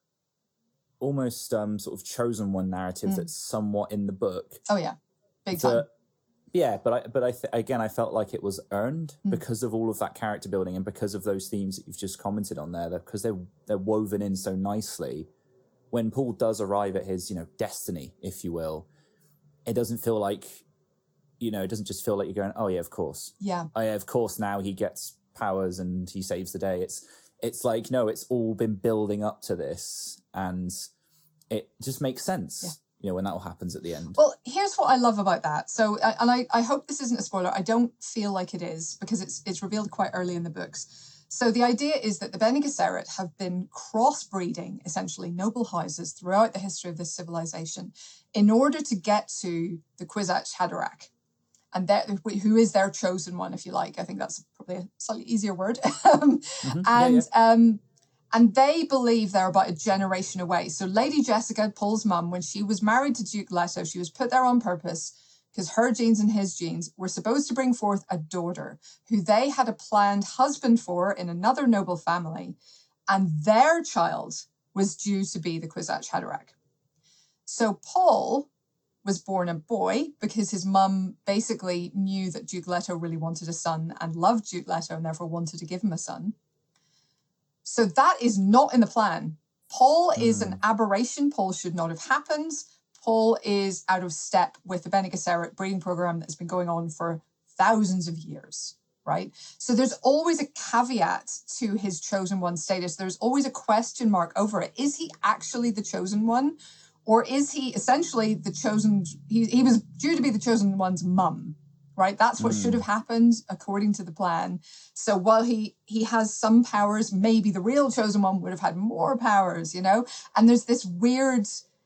almost um, sort of chosen one narrative mm. that's somewhat in the book. Oh, yeah. Big time. But, yeah, but I, but I th- again, I felt like it was earned mm. because of all of that character building and because of those themes that you've just commented on there, because they're, they're woven in so nicely. When Paul does arrive at his, you know, destiny, if you will, it doesn't feel like, you know, it doesn't just feel like you're going, oh yeah, of course. Yeah. Oh yeah, of course now he gets powers and he saves the day. It's, it's like, no, it's all been building up to this and it just makes sense. Yeah. you know, when that all happens at the end. Well, here's what I love about that. So, uh, and I, I hope this isn't a spoiler. I don't feel like it is because it's it's revealed quite early in the books. So the idea is that the Bene Gesserit have been crossbreeding, essentially, noble houses throughout the history of this civilization in order to get to the Kwisatz Haderach. And that, who is their chosen one, if you like. I think that's probably a slightly easier word. um, Mm-hmm. and yeah, yeah. um, and they believe they're about a generation away. So Lady Jessica, Paul's mum, when she was married to Duke Leto, she was put there on purpose because her genes and his genes were supposed to bring forth a daughter who they had a planned husband for in another noble family. And their child was due to be the Kwisatz Haderach. So Paul was born a boy because his mum basically knew that Duke Leto really wanted a son and loved Duke Leto and therefore wanted to give him a son. So that is not in the plan. Paul mm. is an aberration. Paul should not have happened. Paul is out of step with the Bene Gesserit breeding program that's been going on for thousands of years, right? So there's always a caveat to his chosen one status. There's always a question mark over it. Is he actually the chosen one? Or is he essentially the chosen, he, he was due to be the chosen one's mum, right? That's what mm. should have happened according to the plan. So while he, he has some powers, maybe the real chosen one would have had more powers, you know? And there's this weird,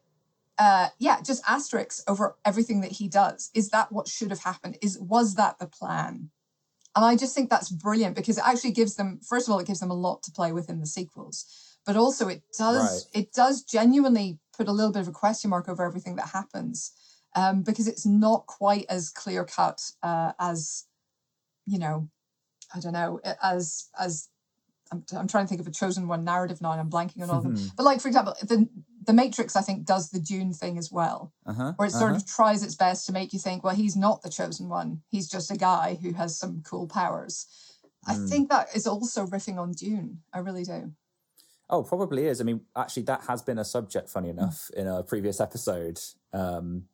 uh, yeah, just asterisks over everything that he does. Is that what should have happened? Is Was that the plan? And I just think that's brilliant because it actually gives them, first of all, it gives them a lot to play with in the sequels. But also it does, right. it does genuinely put a little bit of a question mark over everything that happens um, because it's not quite as clear cut uh, as, you know, I don't know, as, as I'm, I'm trying to think of a chosen one narrative now and I'm blanking on all of them. But like, for example, the, the Matrix, I think, does the Dune thing as well, uh-huh, where it sort uh-huh. of tries its best to make you think, well, he's not the chosen one. He's just a guy who has some cool powers. Mm. I think that is also riffing on Dune. I really do. Oh, probably is. I mean, actually, that has been a subject, funny enough, in a previous episode. Um,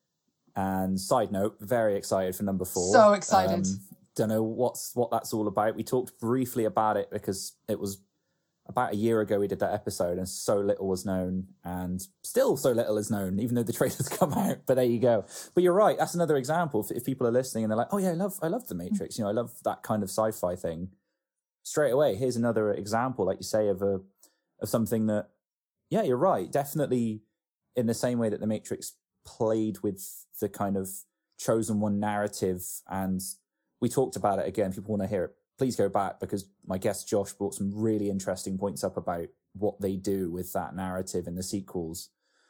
and side note, very excited for number four. So excited. Um, don't know what's what that's all about. We talked briefly about it because it was about a year ago we did that episode, and so little was known, and still so little is known, even though the trailers come out. But there you go. But you're right. That's another example. If, if people are listening and they're like, "Oh yeah, I love, I love the Matrix. You know, I love that kind of sci-fi thing." Straight away, here's another example, like you say, of a of something that, yeah, you're right. Definitely in the same way that the Matrix played with the kind of chosen one narrative. And we talked about it again. People want to hear it. Please go back because my guest Josh brought some really interesting points up about what they do with that narrative in the sequels.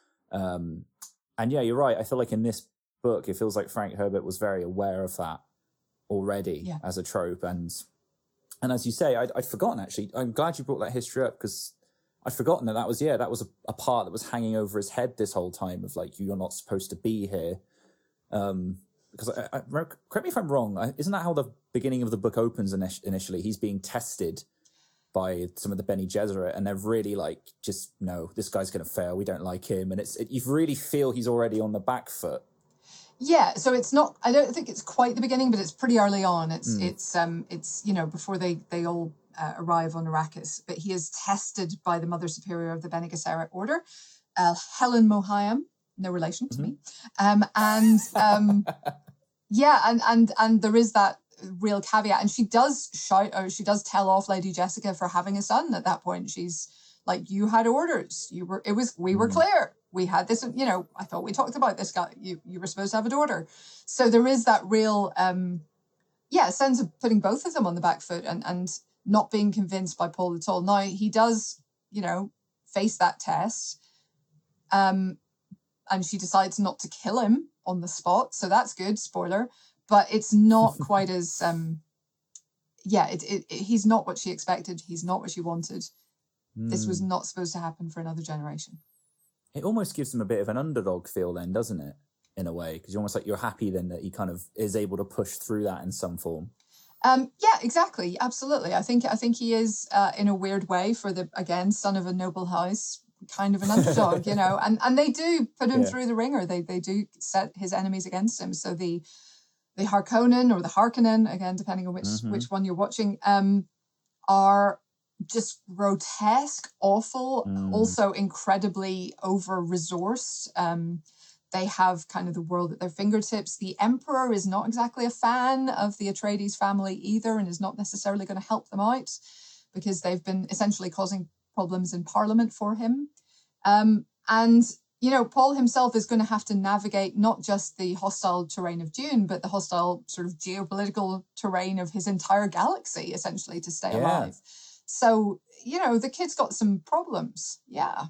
Um, and yeah, you're right. I feel like in this book, it feels like Frank Herbert was very aware of that already yeah. as a trope. And, and as you say, I'd, I'd forgotten actually. I'm glad you brought that history up because I'd forgotten that that was, yeah, that was a, a part that was hanging over his head this whole time of like, you're not supposed to be here. Um, because I, I, correct me if I'm wrong, isn't that how the beginning of the book opens initially? He's being tested by some of the Bene Gesserit and they're really like, just, no, this guy's going to fail. We don't like him. And it's, it, you really feel he's already on the back foot. Yeah. So it's not, I don't think it's quite the beginning, but it's pretty early on. It's, mm. it's, um, it's, you know, before they, they all, Uh, arrive on Arrakis, but he is tested by the Mother Superior of the Bene Gesserit Order, uh, Helen Mohayam, no relation to mm-hmm. me, um, and um, yeah, and and and there is that real caveat, and she does shout, or she does tell off Lady Jessica for having a son. At that point, she's like, "You had orders. You were. It was. We were mm. clear. We had this. You know. I thought we talked about this guy. You you were supposed to have a daughter. So there is that real, um, yeah, sense of putting both of them on the back foot, and and. not being convinced by Paul at all. Now, he does, you know, face that test. Um, and she decides not to kill him on the spot. So that's good, spoiler. But it's not quite as, um, yeah, it, it, it, he's not what she expected. He's not what she wanted. Mm. This was not supposed to happen for another generation. It almost gives him a bit of an underdog feel then, doesn't it? In a way, because you're almost like you're happy then that he kind of is able to push through that in some form. Um, yeah, exactly. Absolutely. I think I think he is, uh, in a weird way, for the, again, son of a noble house, kind of an underdog, you know, and, and they do put him yeah. through the ringer. They they do set his enemies against him. So the the Harkonnen or the Harkonnen, again, depending on which, mm-hmm. which one you're watching, um, are just grotesque, awful, mm. also incredibly over-resourced. Um, they have kind of the world at their fingertips. The Emperor is not exactly a fan of the Atreides family either, and is not necessarily going to help them out because they've been essentially causing problems in Parliament for him. Um, and, you know, Paul himself is going to have to navigate not just the hostile terrain of Dune, but the hostile sort of geopolitical terrain of his entire galaxy, essentially, to stay Yeah. alive. So, you know, the kid's got some problems. Yeah.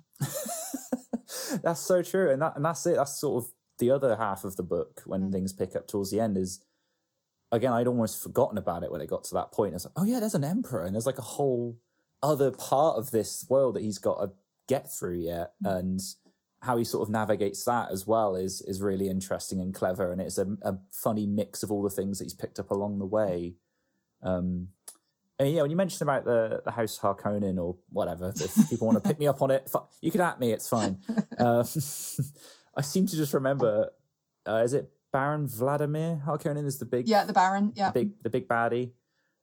That's so true. And that and that's it. That's sort of the other half of the book when Mm. things pick up towards the end is, again, I'd almost forgotten about it when it got to that point. I was like, oh yeah, there's an emperor and there's like a whole other part of this world that he's got to get through yet. Mm. And how he sort of navigates that as well is is really interesting and clever. And it's a, a funny mix of all the things that he's picked up along the way. Um, and yeah, when you mentioned about the, the House Harkonnen or whatever, if people want to pick me up on it, you can at me, it's fine. Uh, I seem to just remember, uh, is it Baron Vladimir Harkonnen is the big, Yeah, the Baron. Yeah. the big, the big baddie.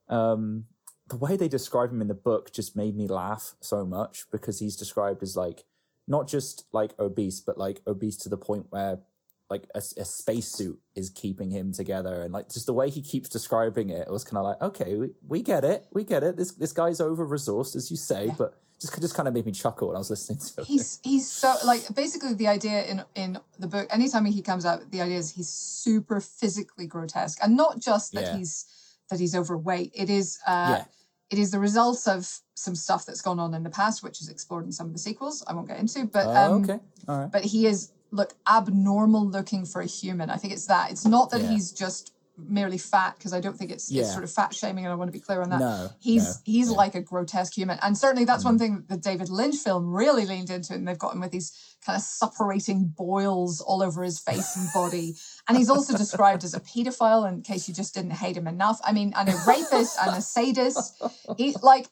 Um, the way they describe him in the book just made me laugh so much because he's described as like, not just like obese, but like obese to the point where like a, a spacesuit is keeping him together. And like just the way he keeps describing it, it was kind of like, okay, we, we get it. We get it. This this guy's over-resourced, as you say, yeah. but just just kind of made me chuckle when I was listening to it. He's he's so like basically the idea in in the book, anytime he comes out, the idea is he's super physically grotesque. And not just that Yeah. he's that he's overweight. It is uh Yeah. it is the results of some stuff that's gone on in the past, which is explored in some of the sequels. I won't get into, but Oh, um, okay. All right. but he is look abnormal looking for a human. I think it's that. It's not that Yeah. he's just merely fat, because I don't think it's, Yeah. it's sort of fat shaming, and I want to be clear on that. No, he's no, he's yeah. like a grotesque human, and certainly that's Mm. one thing that the David Lynch film really leaned into, and they've got him with these kind of suppurating boils all over his face and body. And he's also described as a paedophile, in case you just didn't hate him enough. I mean, and a rapist and a sadist. He like.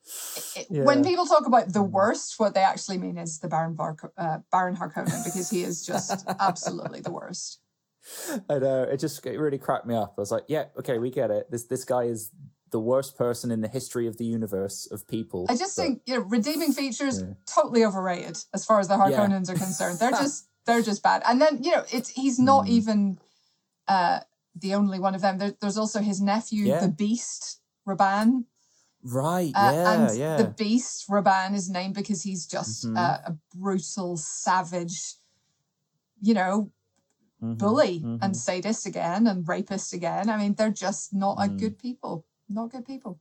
Yeah. When people talk about the worst, what they actually mean is the Baron Bar- uh, Baron Harkonnen, because he is just absolutely the worst. I know, it just it really cracked me up. I was like, yeah, okay, we get it. This this guy is the worst person in the history of the universe of people. I just but, think, you know, redeeming features Yeah. totally overrated as far as the Harkonnens are concerned. They're just they're just bad. And then, you know, it's he's not Mm. even uh, the only one of them. There, there's also his nephew, Yeah. the Beast, Raban. Right, Uh, yeah, and yeah. the Beast, Raban, is named because he's just Mhm. uh, a brutal, savage, you know, Mhm, bully mhm. and sadist again and rapist again. I mean, they're just not a Mm. good people. Not good people.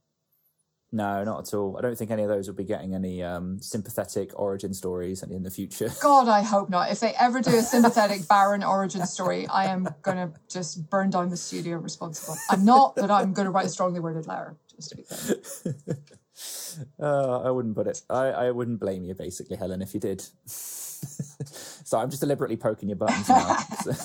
No, not at all. I don't think any of those will be getting any um, sympathetic origin stories in the future. God, I hope not. If they ever do a sympathetic Baron origin story, I am going to just burn down the studio responsible. I'm not, but I'm going to write a strongly worded letter, just to be clear. uh, I wouldn't put it. I, I wouldn't blame you, basically, Helen, if you did. So I'm just deliberately poking your buttons now.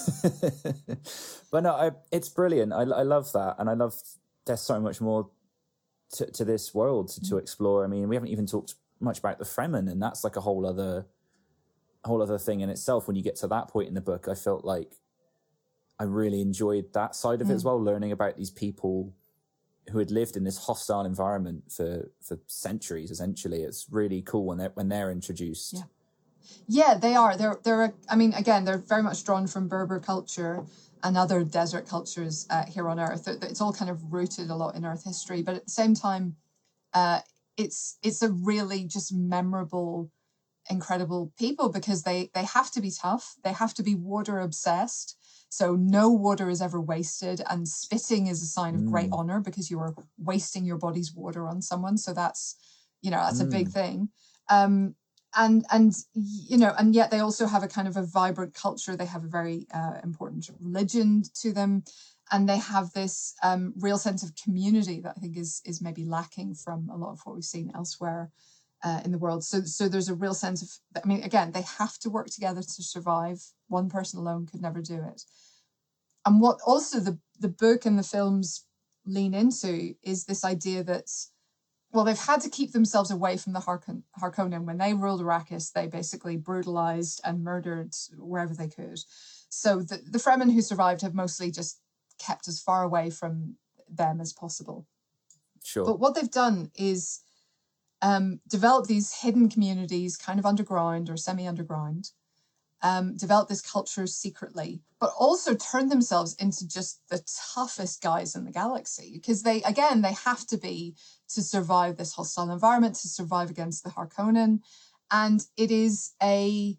But no, I, it's brilliant. I, I love that. And I love there's so much more to, to this world to, to explore. I mean, we haven't even talked much about the Fremen, and that's like a whole other whole other thing in itself. When you get to that point in the book, I felt like I really enjoyed that side of it Mm. as well, learning about these people who had lived in this hostile environment for, for centuries, essentially. It's really cool when they're, when they're introduced. Yeah. Yeah, they are. They're, they're, a, I mean, again, they're very much drawn from Berber culture and other desert cultures uh, here on Earth. It's all kind of rooted a lot in Earth history, but at the same time, uh, it's it's a really just memorable, incredible people, because they, they have to be tough. They have to be water obsessed. So no water is ever wasted, and spitting is a sign of great Mm. honor, because you are wasting your body's water on someone. So that's, you know, that's a big Mm. thing. Um, and, and, you know, and yet they also have a kind of a vibrant culture. They have a very uh, important religion to them. And they have this um, real sense of community that I think is is maybe lacking from a lot of what we've seen elsewhere uh, in the world. So so there's a real sense of, I mean, again, they have to work together to survive. One person alone could never do it. And what also the, the book and the films lean into is this idea that, well, they've had to keep themselves away from the Harkon- Harkonnen. When they ruled Arrakis, they basically brutalized and murdered wherever they could. So the, the Fremen who survived have mostly just kept as far away from them as possible. Sure. But what they've done is um, develop these hidden communities, kind of underground or semi-underground, um, develop this culture secretly, but also turn themselves into just the toughest guys in the galaxy. Because they, again, they have to be to survive this hostile environment, to survive against the Harkonnen. And it is a,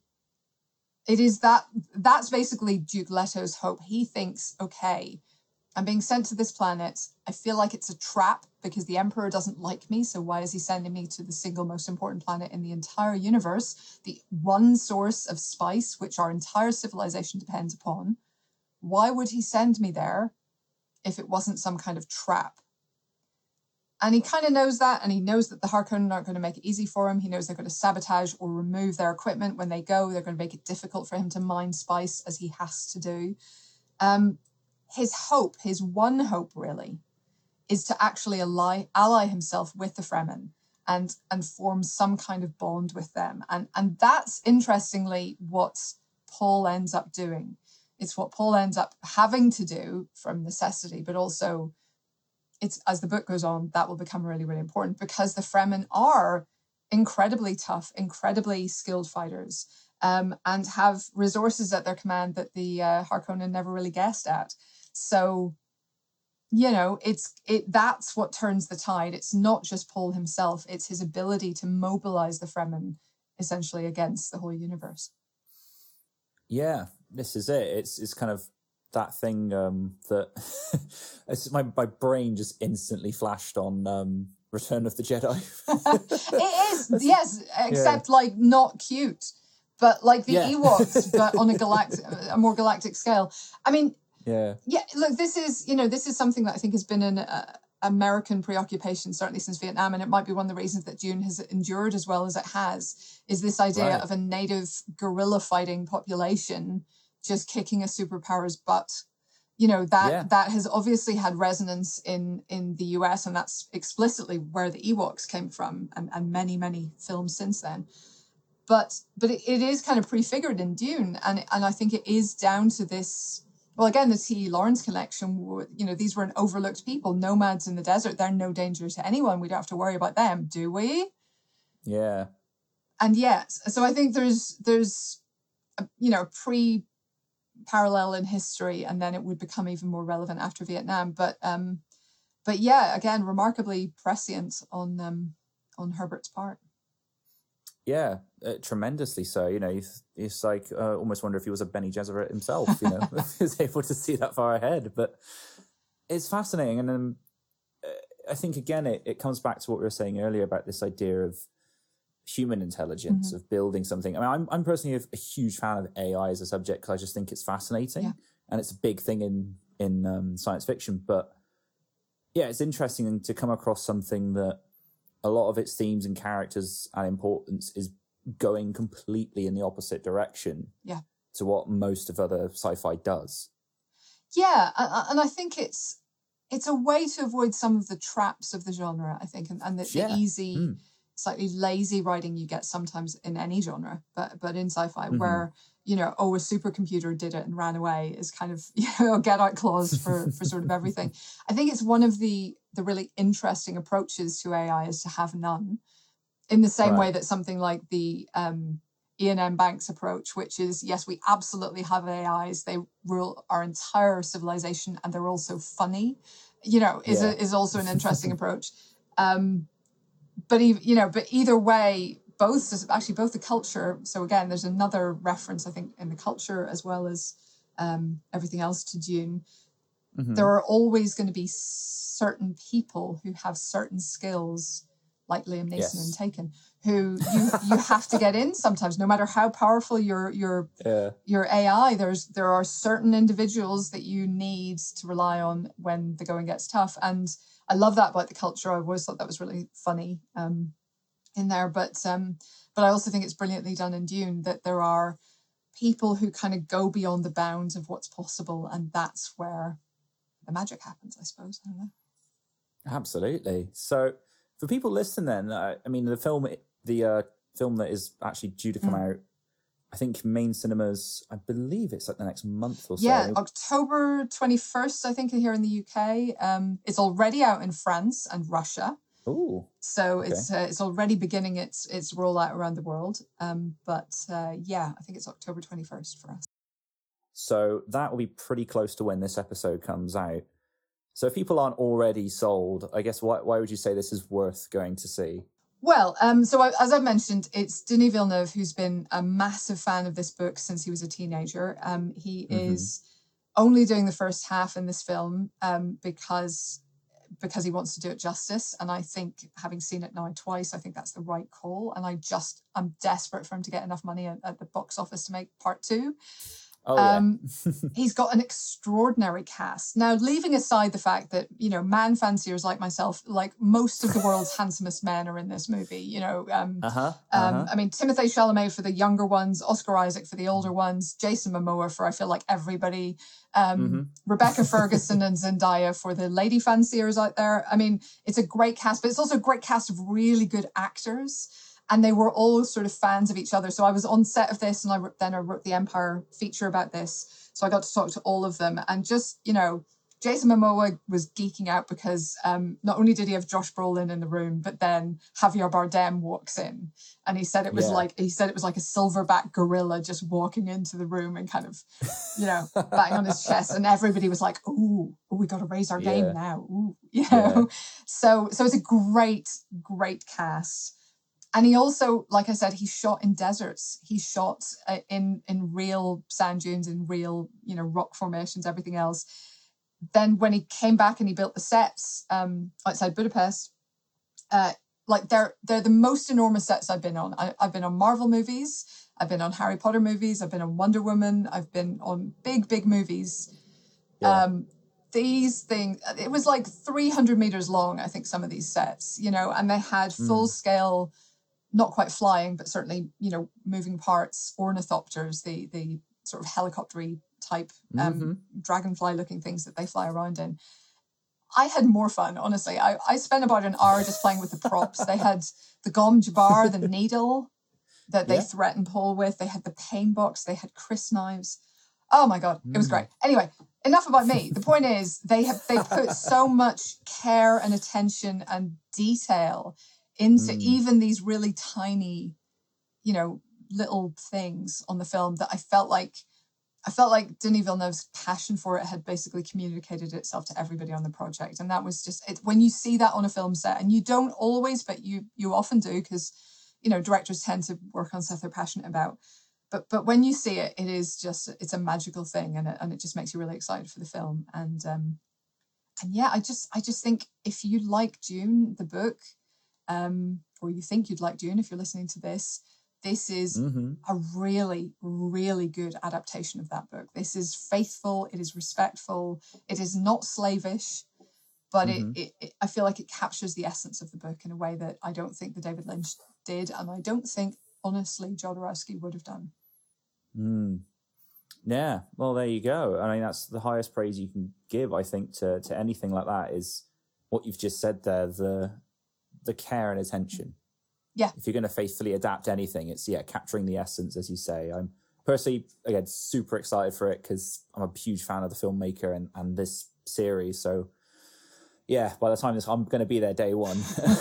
it is that, that's basically Duke Leto's hope. He thinks, okay, I'm being sent to this planet. I feel like it's a trap because the Emperor doesn't like me. So why is he sending me to the single most important planet in the entire universe? The one source of spice, which our entire civilization depends upon. Why would he send me there if it wasn't some kind of trap? And he kind of knows that, and he knows that the Harkonnen aren't going to make it easy for him. He knows they're going to sabotage or remove their equipment when they go. They're going to make it difficult for him to mine spice, as he has to do. Um, his hope, his one hope really, is to actually ally, ally himself with the Fremen and, and form some kind of bond with them. And, and that's, interestingly, what Paul ends up doing. It's what Paul ends up having to do from necessity, but also it's, as the book goes on, that will become really, really important because the Fremen are incredibly tough, incredibly skilled fighters, um, and have resources at their command that the uh, Harkonnen never really guessed at. So, you know, it's it that's what turns the tide. It's not just Paul himself, it's his ability to mobilize the Fremen essentially against the whole universe. Yeah, this is it. It's it's kind of that thing um, that it's, my my brain just instantly flashed on um, Return of the Jedi. It is, yes, except yeah. like not cute, but like the yeah. Ewoks, but on a galactic, a more galactic scale. I mean, yeah, yeah. Look, this is you know this is something that I think has been an uh, American preoccupation certainly since Vietnam, and it might be one of the reasons that Dune has endured as well as it has. Is this idea right. of a native guerrilla fighting population just kicking a superpower's butt? You know, that yeah. that has obviously had resonance in in the U S, and that's explicitly where the Ewoks came from, and, and many, many films since then. But but it, it is kind of prefigured in Dune, and and I think it is down to this, well, again, the T E Lawrence connection. You know, these were an overlooked people, nomads in the desert. They're no danger to anyone. We don't have to worry about them, do we? Yeah. And yet, so I think there's, there's a, you know, pre parallel in history, and then it would become even more relevant after Vietnam. But um, but yeah, again, remarkably prescient on um, on Herbert's part. Yeah, uh, tremendously so. You know, it's, it's like uh, almost wonder if he was a Bene Gesserit himself. You know, he was able to see that far ahead. But it's fascinating, and um, I think again, it, it comes back to what we were saying earlier about this idea of human intelligence, mm-hmm. of building something. I mean, I'm I'm personally a, a huge fan of A I as a subject because I just think it's fascinating, yeah. and it's a big thing in in um, science fiction. But yeah, it's interesting to come across something that a lot of its themes and characters and importance is going completely in the opposite direction yeah. to what most of other sci-fi does. Yeah, and I think it's it's a way to avoid some of the traps of the genre, I think, and, and the, yeah. the easy, mm. slightly lazy writing you get sometimes in any genre, but but in sci-fi, mm-hmm. where, you know, oh, a supercomputer did it and ran away is kind of, you know, a get-out clause for, for sort of everything. I think it's one of the the really interesting approaches to A I is to have none, in the same right. way that something like the um, Ian M. Banks approach, which is, yes, we absolutely have A Is, they rule our entire civilization, and they're also funny, you know, is yeah. a, is also an interesting approach. Um, but, you know, but either way, both, actually both the culture, so again, there's another reference, I think, in the culture as well as um, everything else to Dune. Mm-hmm. There are always going to be certain people who have certain skills, like Liam Neeson yes. in Taken, who you, you have to get in sometimes, no matter how powerful your your yeah. your A I. There's there are certain individuals that you need to rely on when the going gets tough, and I love that about the culture. I always thought that was really funny um, in there, but um, but I also think it's brilliantly done in Dune that there are people who kind of go beyond the bounds of what's possible, and that's where the magic happens, I suppose. I don't know. Absolutely. So for people listening then, uh, I mean, the film, the uh, film that is actually due to come mm. out, I think main cinemas, I believe it's like the next month or so. Yeah, October twenty-first, I think, here in the U K. Um, it's already out in France and Russia. Ooh. So Okay. it's uh, it's already beginning its its rollout around the world. Um, but uh, yeah, I think it's October twenty-first for us. So that will be pretty close to when this episode comes out. So if people aren't already sold, I guess why why would you say this is worth going to see? Well, um, so I, as I've mentioned, it's Denis Villeneuve who's been a massive fan of this book since he was a teenager. Um, he Mm-hmm. is only doing the first half in this film um, because because he wants to do it justice. And I think, having seen it now twice, I think that's the right call. And I just, I'm desperate for him to get enough money at, at the box office to make part two. Oh, um, yeah. He's got an extraordinary cast. Now, leaving aside the fact that, you know, man fanciers like myself, like most of the world's handsomest men are in this movie, you know. Um, uh-huh, uh-huh. um, I mean, Timothée Chalamet for the younger ones, Oscar Isaac for the older ones, Jason Momoa for, I feel like, everybody, um, mm-hmm. Rebecca Ferguson and Zendaya for the lady fanciers out there. I mean, it's a great cast, but it's also a great cast of really good actors. And they were all sort of fans of each other. So I was on set of this, and I then I wrote the Empire feature about this. So I got to talk to all of them. And just, you know, Jason Momoa was geeking out because um, not only did he have Josh Brolin in the room, but then Javier Bardem walks in. And he said it was yeah. like, he said it was like a silverback gorilla just walking into the room and kind of, you know, batting on his chest. And everybody was like, ooh, ooh we got to raise our yeah. game now. Ooh, you know. Yeah. So, so it's a great, great cast. And he also, like I said, he shot in deserts. He shot uh, in in real sand dunes, in real, you know, rock formations, everything else. Then when he came back and he built the sets um, outside Budapest, uh, like they're they're the most enormous sets I've been on. I, I've been on Marvel movies. I've been on Harry Potter movies. I've been on Wonder Woman. I've been on big, big movies. Yeah. Um, these things, it was like three hundred meters long, I think, some of these sets, you know, and they had full mm. scale, not quite flying, but certainly, you know, moving parts, ornithopters, the the sort of helicoptery type um, mm-hmm. dragonfly looking things that they fly around in. I had more fun, honestly. I, I spent about an hour just playing with the props. They had the Gom Jabbar, the needle that they yeah. threat and pull with. They had the pain box. They had Chris knives. Oh my God, it was great. Anyway, enough about me. The point is they have they put so much care and attention and detail into mm. even these really tiny, you know, little things on the film that I felt like I felt like Denis Villeneuve's passion for it had basically communicated itself to everybody on the project. And that was just it. When you see that on a film set, and you don't always, but you you often do, because, you know, directors tend to work on stuff they're passionate about. But but when you see it, it is just, it's a magical thing, and it, and it just makes you really excited for the film. And um, and yeah, I just I just think if you like Dune, the book, um, or you think you'd like Dune if you're listening to this, this is mm-hmm. a really, really good adaptation of that book. This is faithful. It is respectful. It is not slavish, but mm-hmm. it, it, it I feel like it captures the essence of the book in a way that I don't think that David Lynch did, and I don't think, honestly, Jodorowsky would have done. Mm. Yeah, well, there you go. I mean, that's the highest praise you can give, I think, to to anything like that, is what you've just said there, the the care and attention. Yeah. If you're going to faithfully adapt anything, it's, yeah, capturing the essence, as you say. I'm personally, again, super excited for it because I'm a huge fan of the filmmaker and, and this series. So, yeah, by the time this, I'm going to be there day one,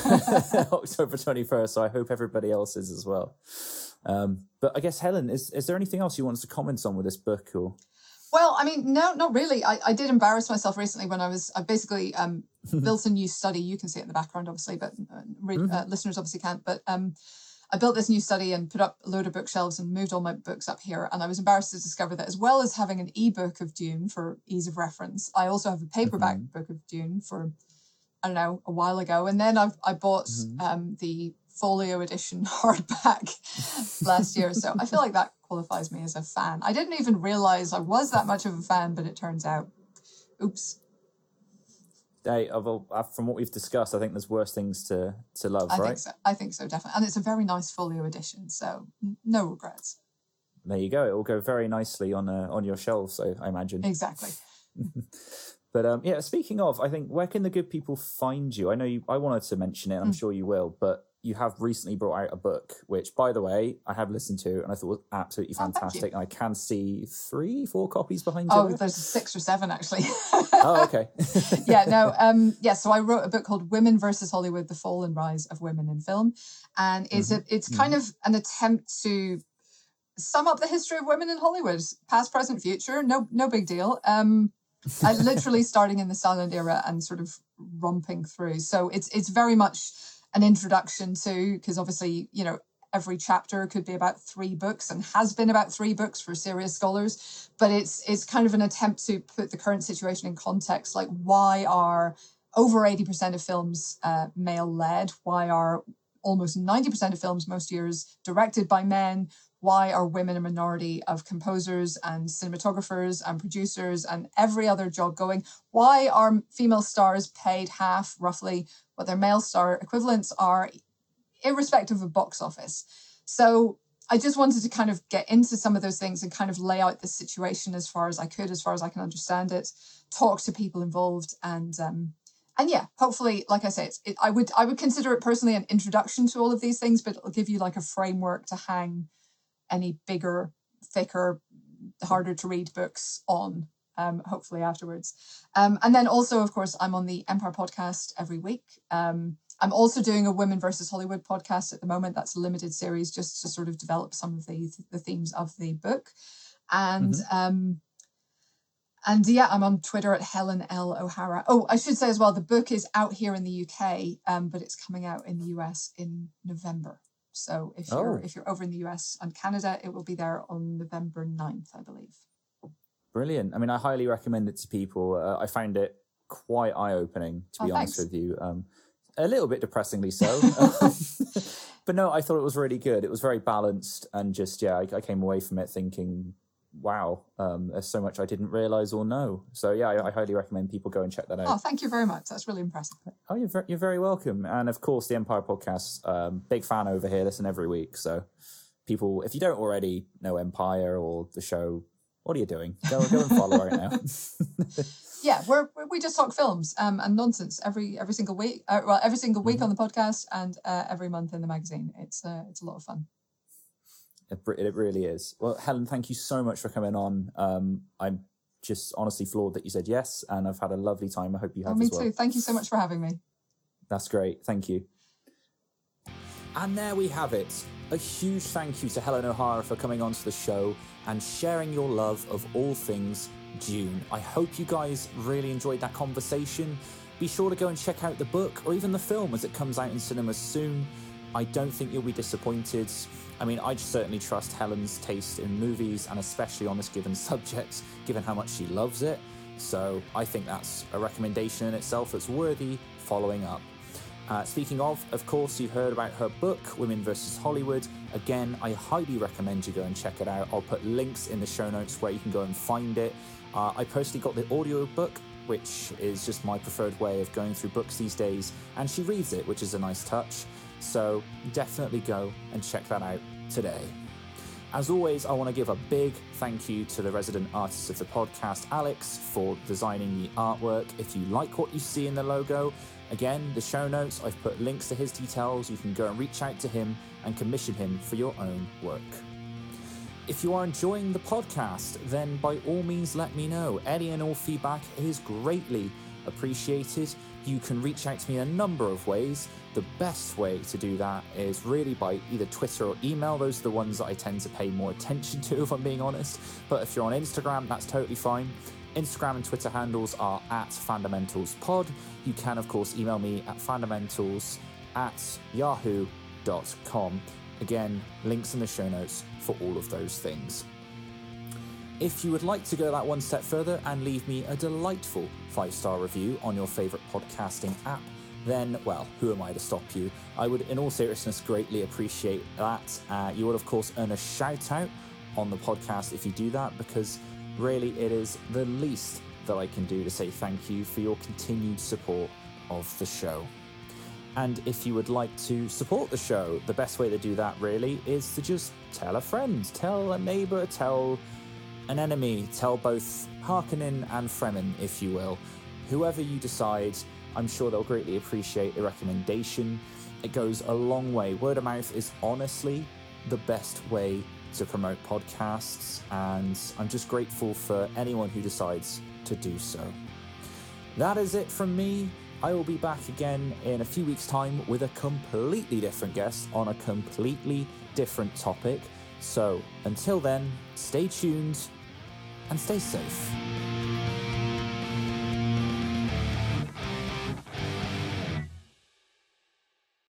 October twenty-first. So I hope everybody else is as well. Um, but I guess, Helen, is, is there anything else you want us to comment on with this book? Or? Well, I mean, no, not really. I, I did embarrass myself recently when I was, I basically um, built a new study. You can see it in the background, obviously, but uh, re- mm-hmm. uh, listeners obviously can't. But um, I built this new study and put up a load of bookshelves and moved all my books up here. And I was embarrassed to discover that, as well as having an ebook of Dune for ease of reference, I also have a paperback mm-hmm. book of Dune for, I don't know, a while ago. And then I've, I bought mm-hmm. um, the folio edition hardback last year. So I feel like that qualifies me as a fan. I didn't even realize I was that much of a fan, but it turns out, oops. Hey, from what we've discussed, I think there's worse things to, to love, I right? think so. I think so, definitely. And it's a very nice folio edition, so no regrets. There you go. It will go very nicely on uh, on your shelves, so I imagine. Exactly. But um, yeah, speaking of, I think, where can the good people find you? I know you, I wanted to mention it, I'm mm. sure you will, but you have recently brought out a book, which, by the way, I have listened to and I thought was absolutely fantastic. Oh, and I can see three, four copies behind you. Oh, there. There's six or seven, actually. Oh, okay. yeah, no, um, yeah, so I wrote a book called Women versus Hollywood, The Fall and Rise of Women in Film. And it's, mm-hmm. a, it's kind mm-hmm. of an attempt to sum up the history of women in Hollywood, past, present, future, no no big deal. Um, I literally starting in the silent era and sort of romping through. So it's it's very much an introduction to, because obviously, you know, every chapter could be about three books and has been about three books for serious scholars, but it's it's kind of an attempt to put the current situation in context. Like, why are over eighty percent of films uh, male-led? Why are almost ninety percent of films most years directed by men? Why are women a minority of composers and cinematographers and producers and every other job going? Why are female stars paid half, roughly, what their male star equivalents are, irrespective of box office? So I just wanted to kind of get into some of those things and kind of lay out the situation as far as I could, as far as I can understand it, talk to people involved, and um, and yeah, hopefully, like I say, it's, it, I would I would consider it personally an introduction to all of these things, but it'll give you like a framework to hang any bigger, thicker, harder to read books on, um, hopefully afterwards. Um, and then also, of course, I'm on the Empire podcast every week. Um, I'm also doing a Women versus Hollywood podcast at the moment. That's a limited series just to sort of develop some of the the themes of the book. And mm-hmm. um, and yeah, I'm on Twitter at Helen L. O'Hara. Oh, I should say as well, the book is out here in the U K, um, but it's coming out in the U S in November. So if you're oh. if you're over in the U S and Canada, it will be there on November ninth, I believe. Brilliant. I mean, I highly recommend it to people. Uh, I found it quite eye-opening, to be oh, honest with you. Um, a little bit depressingly so. But no, I thought it was really good. It was very balanced, and just, yeah, I, I came away from it thinking, wow, um, there's so much I didn't realise or know. So yeah, I, I highly recommend people go and check that out. Oh, thank you very much. That's really impressive. Oh, you're very, you're very welcome. And of course, the Empire Podcast, um, big fan over here. Listen every week. So people, if you don't already know Empire or the show, what are you doing? Go, go and follow right now. Yeah, we're we just talk films um, and nonsense every every single week. Uh, well, every single week mm-hmm. on the podcast and uh, every month in the magazine. It's uh, it's a lot of fun. It, it really is. Well, Helen, thank you so much for coming on. Um, I'm just honestly floored that you said yes, and I've had a lovely time. I hope you have oh, me as well. Me too. Thank you so much for having me. That's great. Thank you. And there we have it. A huge thank you to Helen O'Hara for coming onto the show and sharing your love of all things Dune. I hope you guys really enjoyed that conversation. Be sure to go and check out the book or even the film as it comes out in cinemas soon. I don't think you'll be disappointed. I mean, I certainly trust Helen's taste in movies, and especially on this given subject, given how much she loves it. So I think that's a recommendation in itself that's worthy following up. Uh, speaking of, of course, you've heard about her book, Women versus Hollywood. Again, I highly recommend you go and check it out. I'll put links in the show notes where you can go and find it. Uh, I personally got the audio book, which is just my preferred way of going through books these days, and she reads it, which is a nice touch. So definitely go and check that out today. As always, I want to give a big thank you to the resident artist of the podcast, Alex, for designing the artwork. If you like what you see in the logo, again, the show notes, I've put links to his details. You can go and reach out to him and commission him for your own work. If you are enjoying the podcast, then by all means let me know. Any and all feedback is greatly appreciated. You can reach out to me in a number of ways. The best way to do that is really by either Twitter or email. Those are the ones that I tend to pay more attention to, if I'm being honest. But if you're on Instagram, that's totally fine. Instagram and Twitter handles are at FandamentalsPod. You can, of course, email me at fundamentals at yahoo dot com. Again, links in the show notes for all of those things. If you would like to go that one step further and leave me a delightful five-star review on your favourite podcasting app, then, well, who am I to stop you? I would, in all seriousness, greatly appreciate that. Uh, you will, of course, earn a shout-out on the podcast if you do that, because really it is the least that I can do to say thank you for your continued support of the show. And if you would like to support the show, the best way to do that, really, is to just tell a friend, tell a neighbour, tell an enemy, tell both Harkonnen and Fremen, if you will. Whoever you decide, I'm sure they'll greatly appreciate the recommendation. It goes a long way. Word of mouth is honestly the best way to promote podcasts, and I'm just grateful for anyone who decides to do so. That is it from me. I will be back again in a few weeks' time with a completely different guest on a completely different topic. So until then, stay tuned and stay safe.